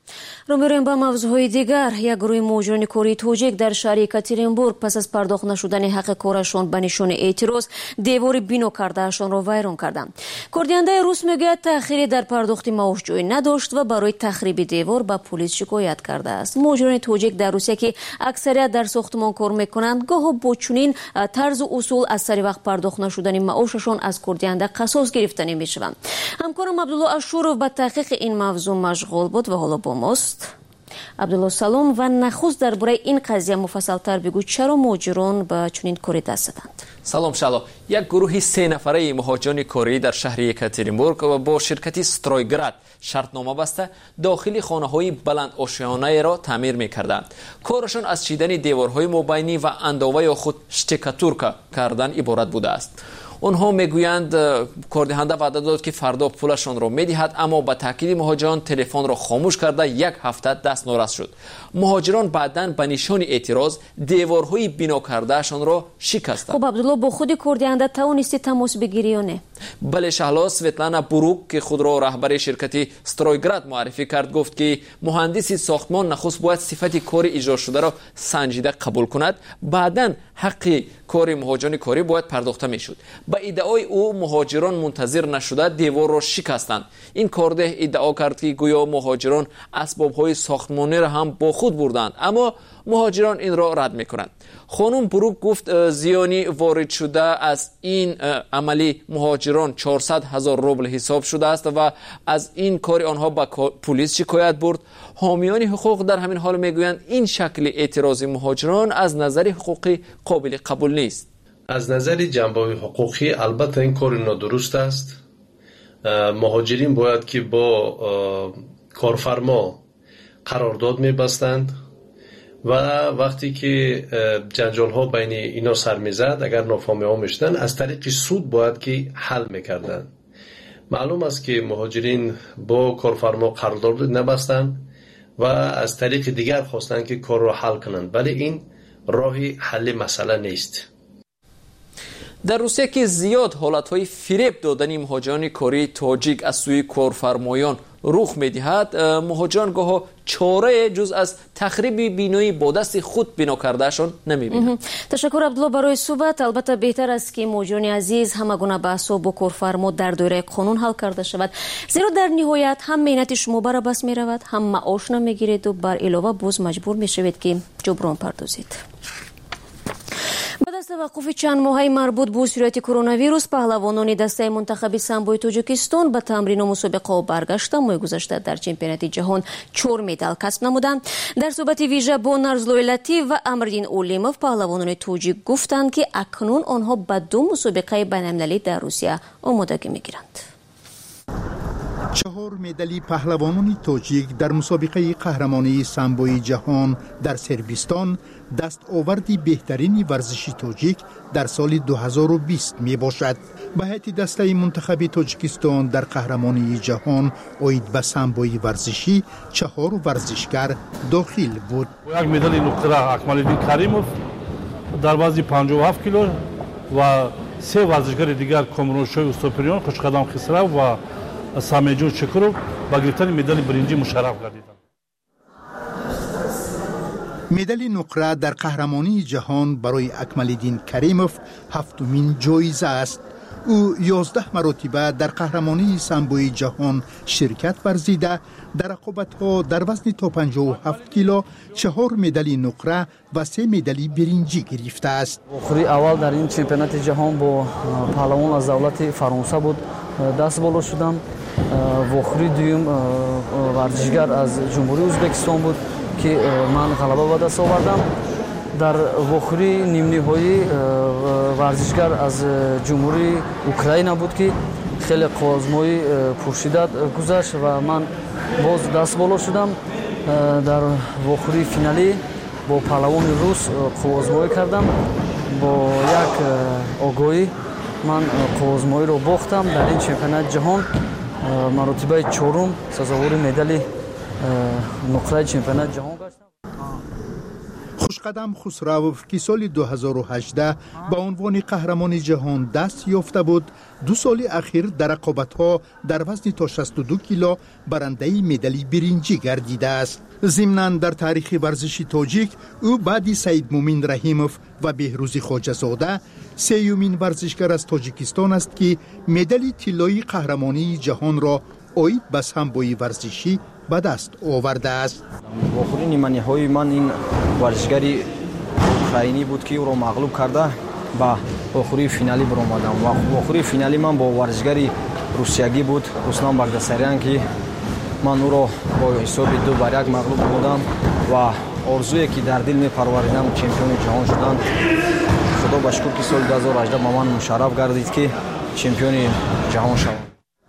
رو می‌رویم به موضوعهای دیگر. یک گروه مهاجران کوری توجیک در شهر یکاترینبورگ پس از پرداخت نشدن حق کارشان به نشان اعتراض دیوار بنا کردهشان را ویران کردند. کردینده روس میگوید تأخیری در پرداخت معاش جای نداشت و برای تخریب دیوار به پلیس شکایت کرده است. مهاجران توجیک در روسیه که اکثریت در ساختمان کار میکنند گاه با چنین طرز و اصول از سر وقت پرداخت نشدن معاششان از کردینده قصاص گرفتنی میشوند. همکارم عبدالله اشورov به تحقیق این موضوع مشغول بود و حالا با ماست. عبدالله سلام و نخست درباره این قضیه مفصل‌تر بگو چرا مهاجران به چنین کاری دست دادند؟ سلام شالو. یک گروه 3 نفره مهاجران کوری در شهر یکاترینبورگ و با شرکت استرویگراد شرطنامه بسته داخل خانه‌های بلند آشیانه را تعمیر می‌کردند. کارشان از چیدن دیوارهای مبینی و اندازه خود شتکاتورکا کردن عبارت بوده است. آنها میگویند کاردهنده وعده داد که فردا پولشان را میدهد، اما با تاکید مهاجران تلفن را خاموش کرده یک هفته دست نورست شد. مهاجران بعداً به نشان اعتراض دیوارهای بنا کردهشان را شکستند. خب عبدالله با خود کاردهنده توانستی تماس بگیری یا نه؟ بله شهلا. سویتلانا بروک که خود را رهبر شرکت استرویگراد معرفی کرد گفت که مهندس ساختمان نخست باید صفت کار اجرا شده را سنجیده قبول کند، بعداً حق کار مهاجران کوری باید پرداخته میشد. با ادعای او مهاجران منتظر نشده دیوار را شکستند. این کارده ادعا کرد که گویا مهاجران اسباب‌های ساختمانی را هم با خود بردند، اما مهاجران این را رد میکنند. خانم بروک گفت زیانی وارد شده از این عملی مهاجران 400,000 روبل حساب شده است و از این کار آنها با پلیس شکایت برد. حامیان حقوق در همین حال میگویند این شکل اعتراض مهاجران از نظر حقوقی قابل قبول نیست. از نظر جنبه حقوقی البته این کار نادرست است. مهاجرین باید که با کارفرما قرارداد میبستند و وقتی که جنجال ها بین اینا سر میزد، اگر نافهمی ها میشدن از طریق سود باید که حل میکردن. معلوم است که مهاجرین با کارفرما قرارداد نبستند و از طریق دیگر خواستند که کار را حل کنند، ولی این راهی حل مسئله نیست. در روسیه که زیاد حالتهای فریب دادن مهاجران کوری تاجیک از سوی کارفرمایان رخ می‌دهد، مهاجران گاه چاره جز از تخریب بینایی با دست خود بنا کردهشان نمی‌بینند. تشکر عبدالله برای صحبت. البته بهتر است که مهاجران عزیز همه گونه بحث با کارفرما در دایره قانون حل کرده شود، زیرا در نهایت هم مهنت شما برای بس می‌رود، هم معاش نمی‌گیرید و بر علاوه باز مجبور می‌شوید که جبران پردازید. بعد از توقف چند ماهه مربوط به صورت کرونا ویروس، پهلوانان دسته منتخب سامبوی تاجیکستان به تمرین و مسابقه برگشته. ماه گذشته در چمپیونات جهان 4 مدال کسب نمودند. در صحبت ویژه با نرزلوی لطیف و امردین اولیموف، پهلوانان تاجیک گفتند که اکنون آنها به 2 مسابقه بین‌المللی در روسیه آمادگی میگیرند. 4 مدال پهلوانان تاجیک در مسابقه قهرمانی سامبوی جهان در سربستان دستاوردی بهترین ورزشی تاجیک در سال 2020 می باشد. به هیئت دسته منتخب تاجیکستان در قهرمانی جهان اید به سامبوی ورزشی 4 ورزشگر داخل بود. یک مدال نقره اکمال‌الدین کریموف در وزن 57 کیلو و 3 ورزشگر دیگر کامرانشوی استوپریان، خوشقدم خسرو و سامیجون شکرو با گرفتن مدال برنجی مشرف گردیدند. مدال نقره در قهرمانی جهان برای اکمال‌الدین کریموف 7مین جایزه است. او 11 مرتبه در قهرمانی سامبوی جهان شرکت ورزیده، در رقابت‌ها در وزن تا 57 کیلو 4 مدال نقره و 3 مدال برنجی گرفته است. آخری اول در این چمپیونات جهان با پهلوان از دولت فرانسه بود دست بالا شدم. آخری دوم ورزشگر از جمهوری ازبکستان بود که من غلبه به دست آوردم. در آخری نیم نهایی ورزشگر از جمهوری اوکراین بود که خیلی آزمایی پرشدت گذشت و من باز دست بالا شدم. در آخری فینالی با پهلوان روس آزمایی کردم. با یک آگاهی من آزمایی رو باختم. در این چمپیونات جهان مرتبه 4 سزاوار مدال نقره چمپیونات جهان گشتم. خوشقدم خسروف که سال 2018 با عنوان قهرمان جهان دست یافته بود، 2 سال اخیر در رقابت‌ها در وزن تا 62 کیلو برنده مدال برنجی گردیده است. ضمناً در تاریخ ورزش تاجیک او بعد سید مومین رحیموف و بهروز خواجه‌زاده سومین ورزشکار از تاجیکستان است که مدال طلایی قهرمانی جهان را عاید به سمبوی ورزشی به دست آورده است. آخرین نیمه‌نهایی من این ورزشکاری اوکراینی بود که او را مغلوب کرده با آخری فینالی برآمدم و آخری فینالی من با ورزشکاری روسیایی بود روسلان باغداساریان که من او را با حساب 2-1 مغلوب بودم و آرزویی که در دل می پروریدم چمپیون جهان شدن. خدا با شکر که سال 2018 با من مشرف گردید که چمپیون جهان شدم.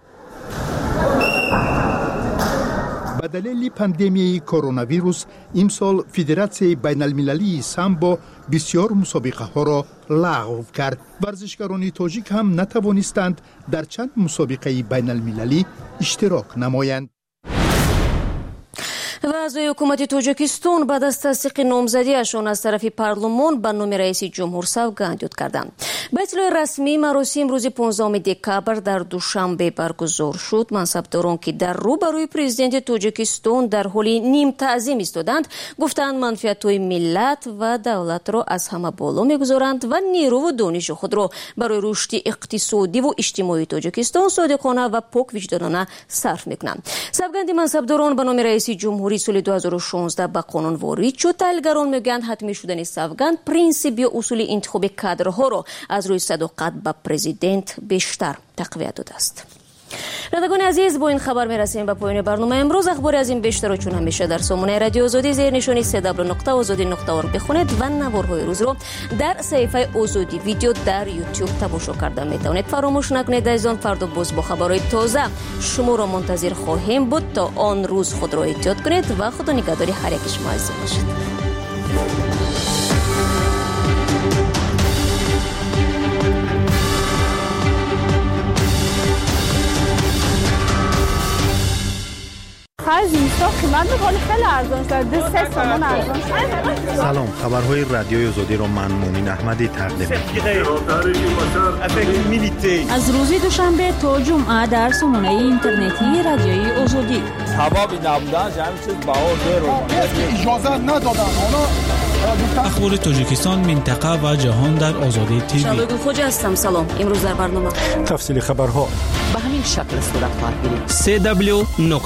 به دلیل پاندمی کرونا ویروس امسال فدراسیون بین المللی سامبو بسیار مسابقه ها را لغو کرد. ورزشکاران تاجیک هم نتوانستند در چند مسابقه بین المللی اشتراک نمایند. و اعضای حکومت تاجیکستان بعد از تصدیق نامزدیشان از طرف پارلمان به نام رئیس جمهور سوگند یاد کردند. به اطلاع رسمی مراسم روز 15 دکامبر در دوشنبه برگزار شد. منصبداران که در روبروی پرزیدنت تاجیکستان در حال نیم تعظیم ایستادند گفتند منفعت‌های ملت و دولت را از همه بالا می‌گذارند و نیرو و دانش خود را برای رشد اقتصادی و اجتماعی تاجیکستان صادقانه و پاک وجدانانه صرف می‌کنند. سوگند منصبداران به نام رئیس جمهوری سال 2016 به قانون وارد شد. تحلیلگران میگویند حتمی شدن سوگند پرینسیپ یا اصول انتخاب کادرها را از روی صداقت به پرزیدنت بیشتر تقویت داده است. شنوندگان عزیز، با این خبر میرسیم به پایان برنامه امروز. اخباری از این بیشتر و چون همیشه در سامانه رادیو آزادی زیر نشانی www.azadi.org بخونید و نوارهای روز رو در صفحه آزادی ویدیو در یوتیوب تماشا کرده میتوانید. فراموش نکنید عزیزان، فردا باز با خبرهای تازه شما را منتظر خواهیم بود. تا آن روز خود را احتیاط کنید و خدا نگهداری هر یک شما عزیز باشید. سلام، خبرهای رادیوی آزادی را من مومین احمدی تقدیم می‌کنم. از روز دوشنبه تا جمعه در سامانه اینترنتی رادیوی آزادی. سبب نبودن همین چیز بهار رو اجازه ندادن. اخبار تاجیکستان، منطقه و جهان در آزادی تیوی. شادو خوجا هستم. سلام. امروز در برنامه تفصیل خبرها به همین شکل صورت خواهد گیرید.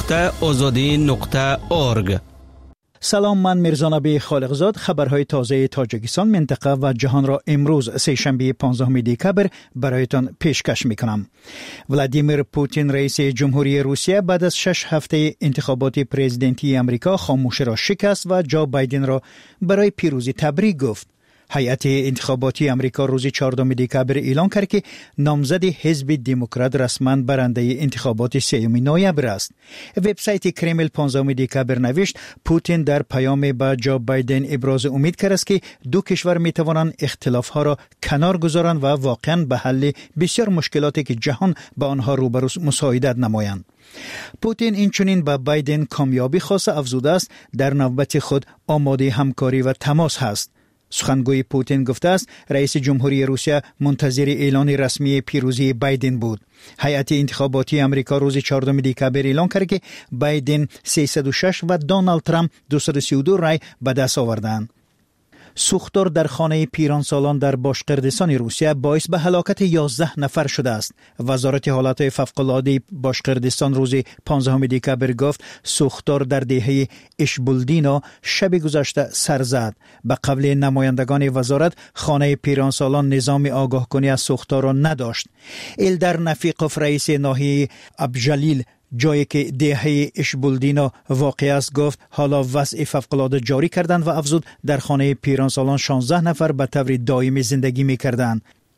www.azadi.org. سلام، من میرزا نبی خالقزاد. خبرهای تازه تاجیکستان، منطقه و جهان را امروز سه‌شنبه 15 دکامبر برایتان پیشکش میکنم. ولادیمیر پوتین رئیس جمهوری روسیه بعد از 6 هفته انتخابات پرزیدنتی امریکا خاموشی را شکست و جو بایدن را برای پیروزی تبریک گفت. هیئت انتخاباتی امریکا روز 14 دکامبر اعلام کرد که نامزد حزب دموکرات رسما برنده انتخابات 3 نوامبر است. وبسایت کرمل 15 دکامبر نوشت پوتین در پیام به جو بایدن ابراز امید کرد است که دو کشور می توانند اختلافها را کنار گذارند و واقعا به حل بسیار مشکلاتی که جهان با آنها روبرو مساعدت نمایند. پوتین اینچنین به بایدن کامیابی خواسته افزوده است در نوبت خود آماده همکاری و تماس هست. سخنگوی پوتین گفته است رئیس جمهوری روسیه منتظر اعلان رسمی پیروزی بایدن بود. هیئت انتخاباتی امریکا روز 14 دکامبر اعلام کرد که بایدن 306 و دونالد ترامپ 232 رای به دست آوردند. سوختار در خانه پیرانسالان در باشقردستان روسیه باعث به هلاکت 11 نفر شده است. وزارت حالات فوق‌العاده باشقردستان روز 15 دکامبر گفت سوختار در دهه اشبولدینا شب گذشته سر زد. به قول نمایندگان وزارت خانه پیرانسالان نظام آگاه کنی از سوختار را نداشت. ایلدر نفیقوف رئیس ناحیه ابجلیل جایی که دهه اشبولدینا واقع است گفت حالا وضع فوق‌العاده جاری کردند و افزود در خانه پیرانسالان 16 نفر به طور دائمی زندگی می‌کردند.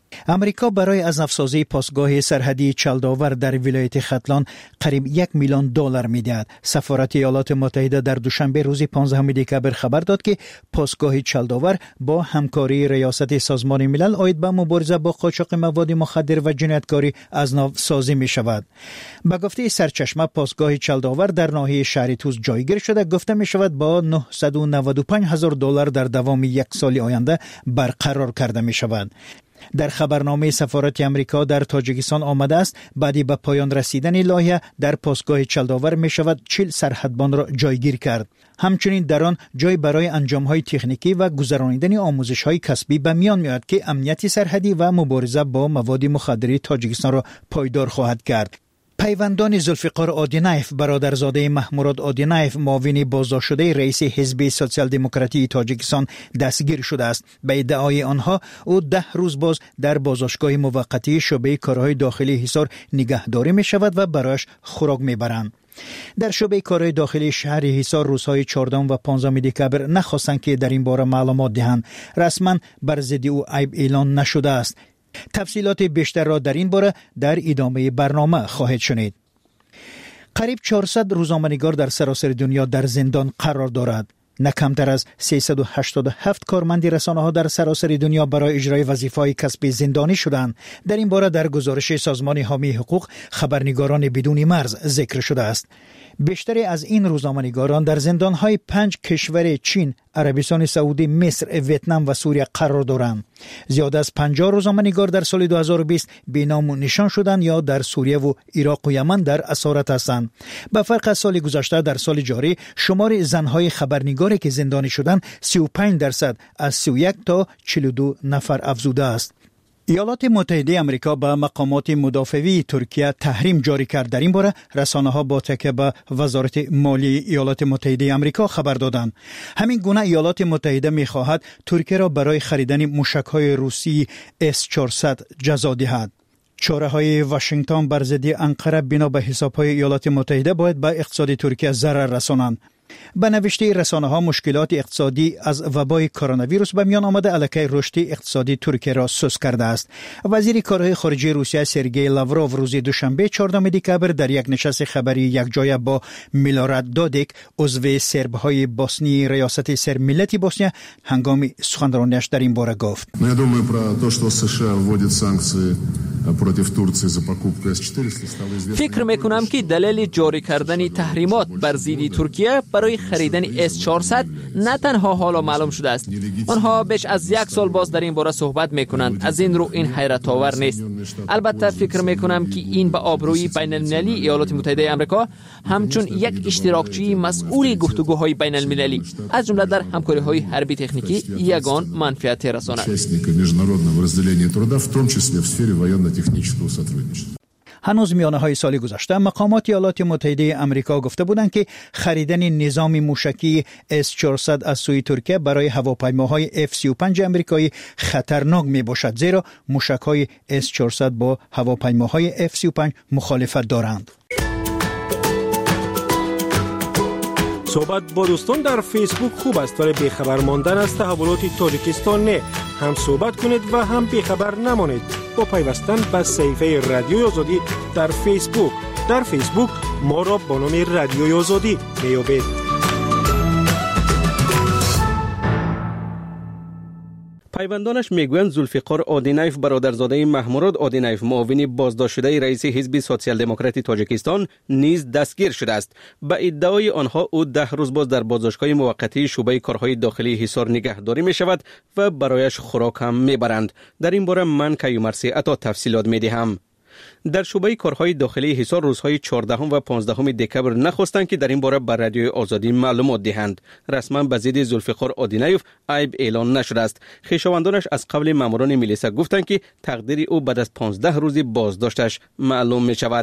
امریکا برای از افسازی پاسگاه سرحدی چلداور در ولایت ختلان قریب $1 میلیون می‌دهد. سفارت ایالات متحده در دوشنبه روز 15 دکبر خبر داد که پاسگاه چلداور با همکاری ریاست سازمان ملل عاید به مبارزه با قاچاق مواد مخدر و جنایتکاری از نو سازی می‌شود. به گفته سرچشمه پاسگاه چلداور در ناحیه شهر توس جایگیر شده، گفته می‌شود با $995,000 در دوام 1 سال آینده برقرار کرده می‌شود. در خبرنامه سفارت امریکا در تاجیکستان آمده است بعدی به پایان رسیدن لایحه در پاسگاه چلداور می شود 40 سرحدبان را جایگیر کرد. همچنین در آن جای برای انجام‌های تکنیکی و گذرانیدن آموزش‌های کسبی به میان می‌آید که امنیت سرحدی و مبارزه با مواد مخدر تاجیکستان را پایدار خواهد کرد. پیوندان ذوالفقار آدینایف برادرزاده محمود آدینایف معاون بازداشت شده رئیس حزب سوسیال دموکراتی تاجیکستان دستگیر شده است. به ادعای آنها او 10 روز باز در بازداشتگاه موقتی شعبه کارهای داخلی حصار نگهداری می شود و برایش خوراک می برند. در شعبه کارهای داخلی شهر حصار روزهای 14 و 15 دکبر نخواستند که در این باره معلومات دهند. رسما بر ضد او عیب اعلان نشده است. تفصیلات بیشتر را در این باره در ادامه برنامه خواهید شنید. قریب 400 روزنامه‌نگار در سراسر دنیا در زندان قرار دارد. نه کمتر از 387 کارمند رسانه‌ها در سراسر دنیا برای اجرای وظیفه‌های کسبی زندانی شدند. در این باره در گزارش سازمان حامی حقوق خبرنگاران بدون مرز ذکر شده است. بیشتر از این روزنامه‌نگاران در زندان‌های 5 کشور چین، عربستان سعودی، مصر، ویتنام و سوریه قرار دارند. زیاد از 50 روزنامه‌نگار در سال 2020 بی‌نام و نشان شدند یا در سوریه و عراق و یمن در اسارت هستند. به فرق از سال گذشته در سال جاری شمار زن‌های خبرنگاری که زندانی شدند 35% از 31 تا 42 نفر افزوده است. ایالات متحده آمریکا به مقامات مدافعی ترکیه تحریم جاری کرد. در این باره رسانه‌ها با تکیه به وزارت مالی ایالات متحده آمریکا خبر دادند. همین گونه ایالات متحده می‌خواهد ترکیه را برای خریدن موشک‌های روسی S-400 جزا دهد. چاره‌های واشنگتن بر ضد انقره بنا به حساب‌های ایالات متحده باید به اقتصاد ترکیه ضرر رسانند. به نوشته رسانه‌ها مشکلات اقتصادی از وبای کرونا ویروس به میان آمده علیه رشد اقتصادی ترکیه را سست کرده است. وزیر کارهای خارجه روسیه سرگئی لاوروف روز دوشنبه 14 دکبر در یک نشست خبری یکجایه با میلوراد دودیک عضو سرب‌های بوسنی ریاست سرملتی بوسنیا هنگام سخنرانیش در این باره گفت: فکر میکنم که دلیل جاری کردن تحریمات بر ضد ترکیه برای خریدن S-400 نه تنها حالا معلوم شده است. آنها بیش از 1 سال باز در این باره صحبت میکنند. از این رو این حیرت آور نیست. البته فکر میکنم که این به آبروی بین المللی ایالات متحده آمریکا همچون یک اشتراکچی مسئول گفتگوهای بین المللی از جمله در همکاری‌های حربی تکنیکی یگان منفعت رساند. هنوز میانه‌های سال گذشته مقامات ایالات متحده آمریکا گفته بودند که خریدن نظام موشکی S-400 از سوی ترکیه برای هواپیماهای F-35 آمریکایی خطرناک میباشد، زیرا موشک‌های S-400 با هواپیماهای F-35 مخالفت دارند. صحبت با دوستان در فیسبوک خوب است، ولی بیخبر ماندن از تحولات تاجیکستان نه. هم صحبت کنید و هم بیخبر نمانید با پیوستن به صفحه رادیوی آزادی در فیسبوک. در فیسبوک ما را با نام رادیوی آزادی میابید. پیوندانش میگویند ذوالفقار آدینایف برادرزاده محمود آدینایف معاون بازداشت شده رئیس حزب سوسیال دموکراتی تاجیکستان نیز دستگیر شده است. به ادعای آنها او 10 روز باز در بازداشتگاه موقتی شعبه کارهای داخلی حصار نگهداری می شود و برایش خوراک هم می برند. در این باره من کیومرثی عطا تفصیلات می دهم. در شعبه کارهای داخلی حصار روزهای 14 و 15 دکبر نخواستند که در این باره بر رادیوی آزادی معلومات دهند. رسما به ضد ذوالفقار آدینایف عیب اعلان نشده است. خویشاوندانش از قبل ماموران ملیسا گفتند که تقدیر او بعد از 15 روز بازداشتش معلوم می شود.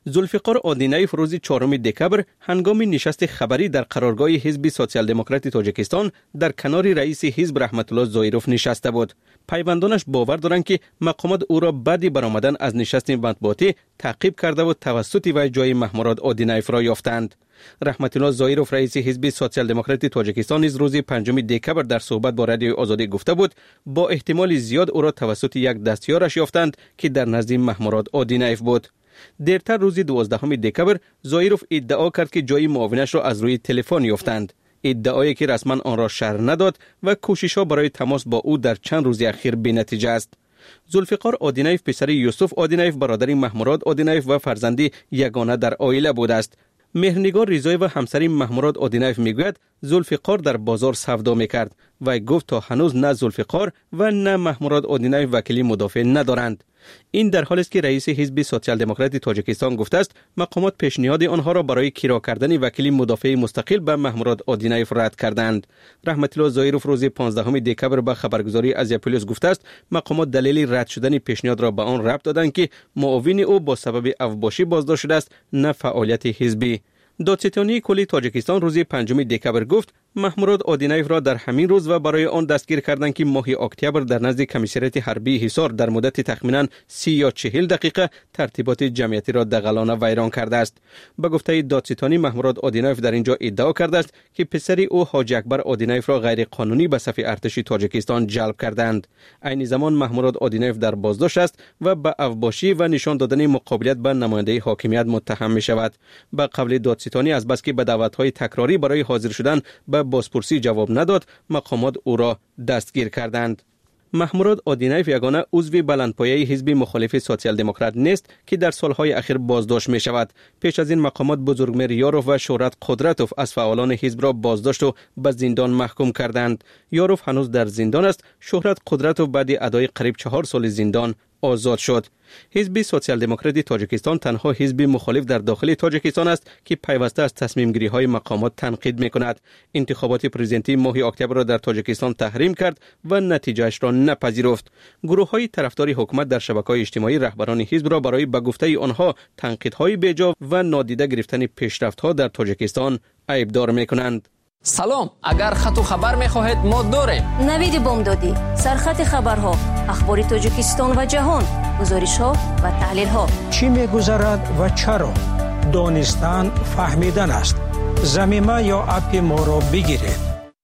ذوالفقار آدینایف روز 4 دکبر هنگام نشست خبری در قرارگاه حزب سوسیال دموکرات تاجیکستان در کنار رئیس حزب رحمت الله زایروف نشسته بود. پیوندانش باور دارند که مقامات او را بعد برآمدن از نشست مطبوعاتی تعقیب کرده و توسط وی جای محمود آدینایف را یافتند. رحمت الله زایروف رئیس حزب سوسیال دموکرات تاجیکستان نیز روز 5 دکبر در صحبت با رادیوی آزادی گفته بود با احتمال زیاد او را توسط یک دستیارش یافتند که در نزد محمود آدینایف بود. دیرتر روز 12 دکبر زایروف ادعا کرد که جای معاونش را از روی تلفن یافتند. ادعایی که رسما آن را شرح نداد و کوشش‌ها برای تماس با او در چند روز اخیر بی‌نتیجه است. ذوالفقار آدینایف پسر یوسف آدینایف برادر محمود آدینایف و فرزندی یگانه در عائله بود است. مهرنگار رضایی و همسر محمود آدینایف میگوید ذوالفقار در بازار سودا میکرد و گفت تا هنوز نه ذوالفقار و نه محمود آدینایف وکیلی مدافع ندارند. این در حالی است که رئیس حزب سوسیال دموکرات تاجیکستان گفته است مقامات پیشنهاد آنها را برای کرا کردن وکیلی مدافع مستقل به محمود آدینایف رد کردند. رحمت الله زایروف روز 15 دکبر به خبرگزاری ازیا پلیس گفته است مقامات دلیل رد شدن پیشنهاد را به آن ربط دادند که معاون او با سبب افباشی بازداشت شده است نه فعالیت حزبی. دادستانی کلی تاجیکستان روز 5 دکبر گفت محمود آدینایف را در همین روز و برای آن دستگیر کردند که ماه اکتبر در نزد کمیسریت حربی حصار در مدت تخمینا 30 یا 40 دقیقه ترتیبات جمعیتی را دغلانه ویران کرده است. به گفته دادستانی محمود آدینایف در اینجا ادعا کرده است که پسر او حاج اکبر آدینایف را غیر قانونی به صف ارتش تاجیکستان جلب کردند. عین زمان محمود آدینایف در بازداشت است و به افباشی و نشان دادن مقابلیت به نماینده حاکمیت متهم می شود. به قول دادستانی از بس که به دعوت‌های تکراری برای حاضر شدن به بازپرسی جواب نداد مقامات او را دستگیر کردند. محمود آدینایف یگانه عضو بلندپایه حزب مخالف سوسیال دموکرات نیست که در سالهای اخیر بازداشت می شود. پیش از این مقامات بزرگمیر یاروف و شهرت قدرتوف از فعالان حزب را بازداشت و به زندان محکوم کردند. یاروف هنوز در زندان است. شهرت قدرتوف بعد ادای قریب 4 سال زندان آزاد شد. حزب سوسیال دموکرات تاجیکستان تنها حزب مخالف در داخل تاجیکستان است که پیوسته از تصمیم گیری های مقامات تنقید می کند. انتخابات پرزیدنتی ماه اکتبر را در تاجیکستان تحریم کرد و نتیجهش را نپذیرفت. گروه های طرفدار حکومت در شبکه‌های اجتماعی رهبران حزب را برای به گفته آنها تنقیدهای بیجا و نادیده گرفتن پیشرفت‌ها در تاجیکستان عیبدار می کنند. سلام، اگر خط و خبر می‌خواهید ما داریم. نوید بامدادی، سرخط خبرها، اخبار تاجیکستان و جهان، گزارش‌ها و تحلیل‌ها. چی می‌گذرد و چرا؟ دانستن فهمیدن است. زمینه یا اپ ما را بگیرید.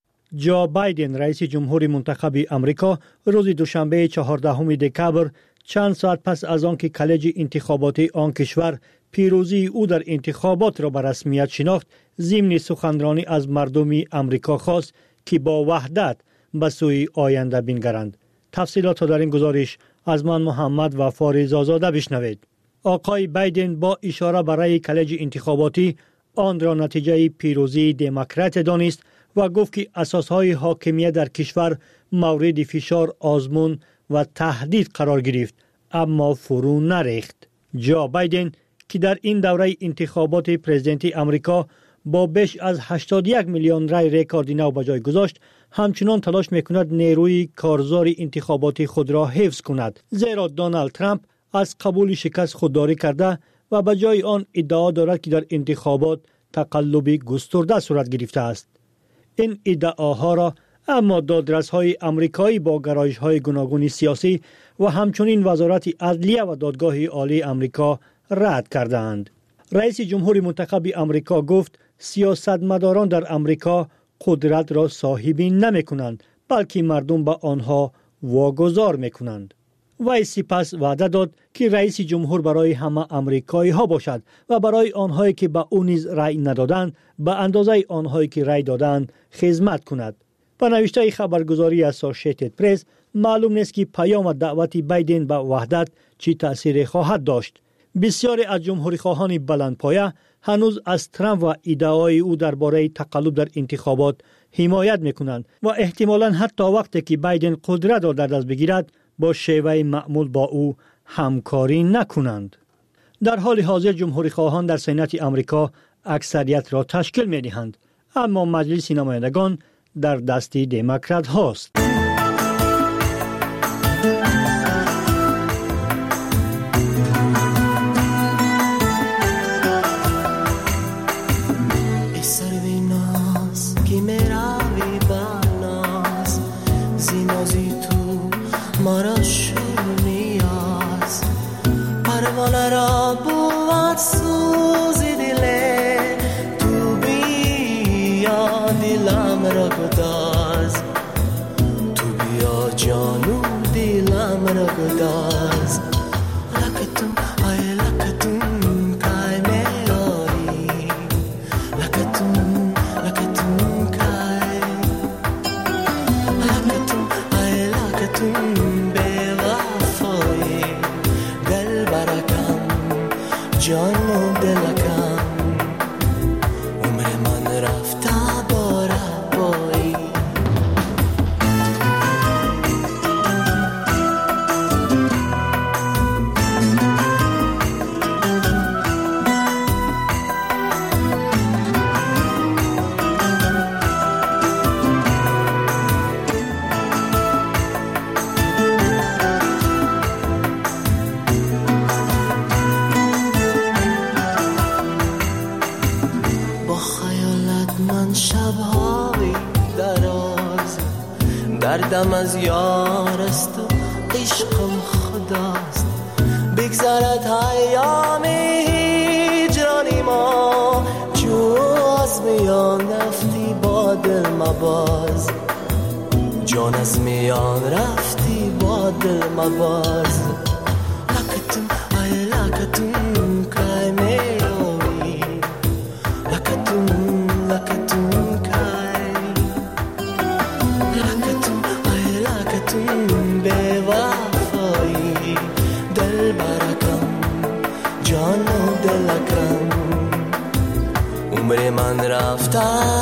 جو بایدن رئیس جمهور منتخب آمریکا روز دوشنبه 14 دکبر چند ساعت پس از آنکه کالج انتخاباتی آن کشور پیروزی او در انتخابات را به رسمیت شناخت ضمن سخنرانی از مردم آمریکا خواست که با وحدت به سوی آینده بنگرند. تفصیلات را در این گزارش از من محمد وفا رضازاده بشنوید. آقای بایدن با اشاره برای کالج انتخاباتی آن را نتیجه پیروزی دموکرات دانست و گفت که اساسهای حاکمیت در کشور مورد فشار، آزمون و تهدید قرار گرفت اما فرو نریخت. جو بایدن که در این دوره انتخابات پرزیدنتی آمریکا با بیش از 81 میلیون رای رکورد نو به جای گذاشت، همچنان تلاش میکند نیروی کارزار انتخاباتی خود را حفظ کند، زیرا دونالد ترامپ از قبول شکست خودداری کرده و به جای آن ادعا دارد که در انتخابات تقلب گسترده صورت گرفته است. این ادعاها را اما دادرس‌های آمریکایی با گرایش‌های گوناگون سیاسی و همچنین وزارت عدلیه و دادگاه عالی آمریکا رد کردند. رئیس جمهور منتخب آمریکا گفت سیاستمداران در آمریکا قدرت را صاحب نمی‌کنند بلکه مردم به آنها واگذار می‌کنند. وی سپس وعده داد که رئیس جمهور برای همه آمریکایی‌ها باشد و برای آنهایی که به او نیز رأی ندادند به اندازه آنهایی که رأی دادند خدمت کند. با نوشته خبرگزاری اسوسییتد پرس معلوم نیست که پیام دعوت بایدن به وحدت چه تأثیر خواهد داشت. بسیاری از جمهوری‌خواهان بلندپایه هنوز از ترامپ و ادعای او درباره تقلب در انتخابات حمایت می‌کنند و احتمالاً حتی وقتی که بایدن قدرت را در دست بگیرد با شیوه معمول با او همکاری نکنند. در حال حاضر جمهوری‌خواهان در سنات آمریکا اکثریت را تشکیل می‌دهند، اما مجلس نمایندگان در دست دموکرات هاست. دیلم را گداز تو بیا جانو دیلم را گداز لکتون آی لکتون کای میاری لکتون کای لکتون آی لکتون به وفایی دل برکم جانو دلکم عمر من رفته با رهبایی شب‌های دراز دردم از یار است و عشقم خداست بگذرد ایام هجرانی ما جو از میان رفتی با دل مباز جان از میان رفتی با دل مباز لکتون ای لکتون کای میاری لکتون به وفایی دل برکم جانو دلکم عمر من رفته.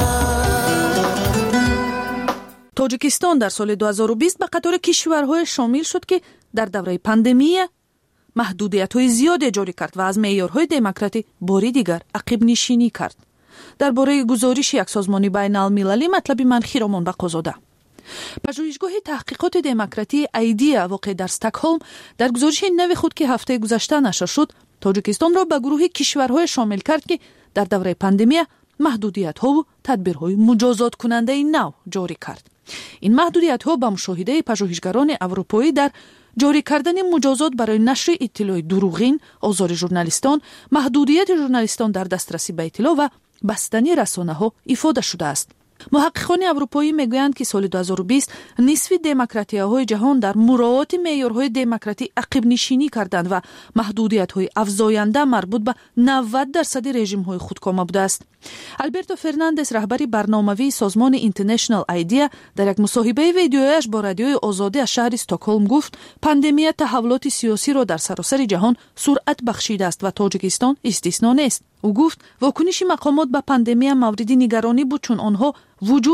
تاجیکستان در سال 2020 به قطار کشورهای شامل شد که در دوره پاندمی محدودیت‌های زیاد جاری کرد و از معیارهای دموکراتی باری دیگر عقب نشینی کرد. درباره گزارش یک سازمان بین‌المللی مطلبی منفی را منبق زده. پژوهشگاه تحقیقات دموکراتی ایدیا واقع در استکهلم در گزارش نو خود که هفته گذشته نشر شد، تاجیکستان را به گروه کشورهای شامل کرد که در دوره پاندمی محدودیت‌ها و تدبیرهای مجازات کننده نو جاری کرد. این محدودیت‌ها با مشاهده پژوهشگران اروپایی در جاری کردن مجازات برای نشر اطلاع دروغین، آزار ژورنالیستان، محدودیت ژورنالیستان در دسترسی به اطلاع و بستن رسانه‌ها افاده شده است. محققان اروپایی میگویند که سال 2020 نصف دموکراتی‌های جهان در مراعات معیارهای دموکراتی عقب نشینی کردند و محدودیت‌های افزاینده مربوط به 90% رژیم‌های خودکامه بوده است. آلبرتو فرناندز رهبر برنامه‌وی سازمان اینترنشنال ایدیا در یک مصاحبه ویدیویش با رادیوی آزادی از شهر استکهلم گفت پاندمی تحولات سیاسی را در سراسر جهان سرعت بخشیده است و تاجیکستان استثنا نیست. او گفت واکنش مقامات به پاندمی موردی نگرانی بود چون آنها وجود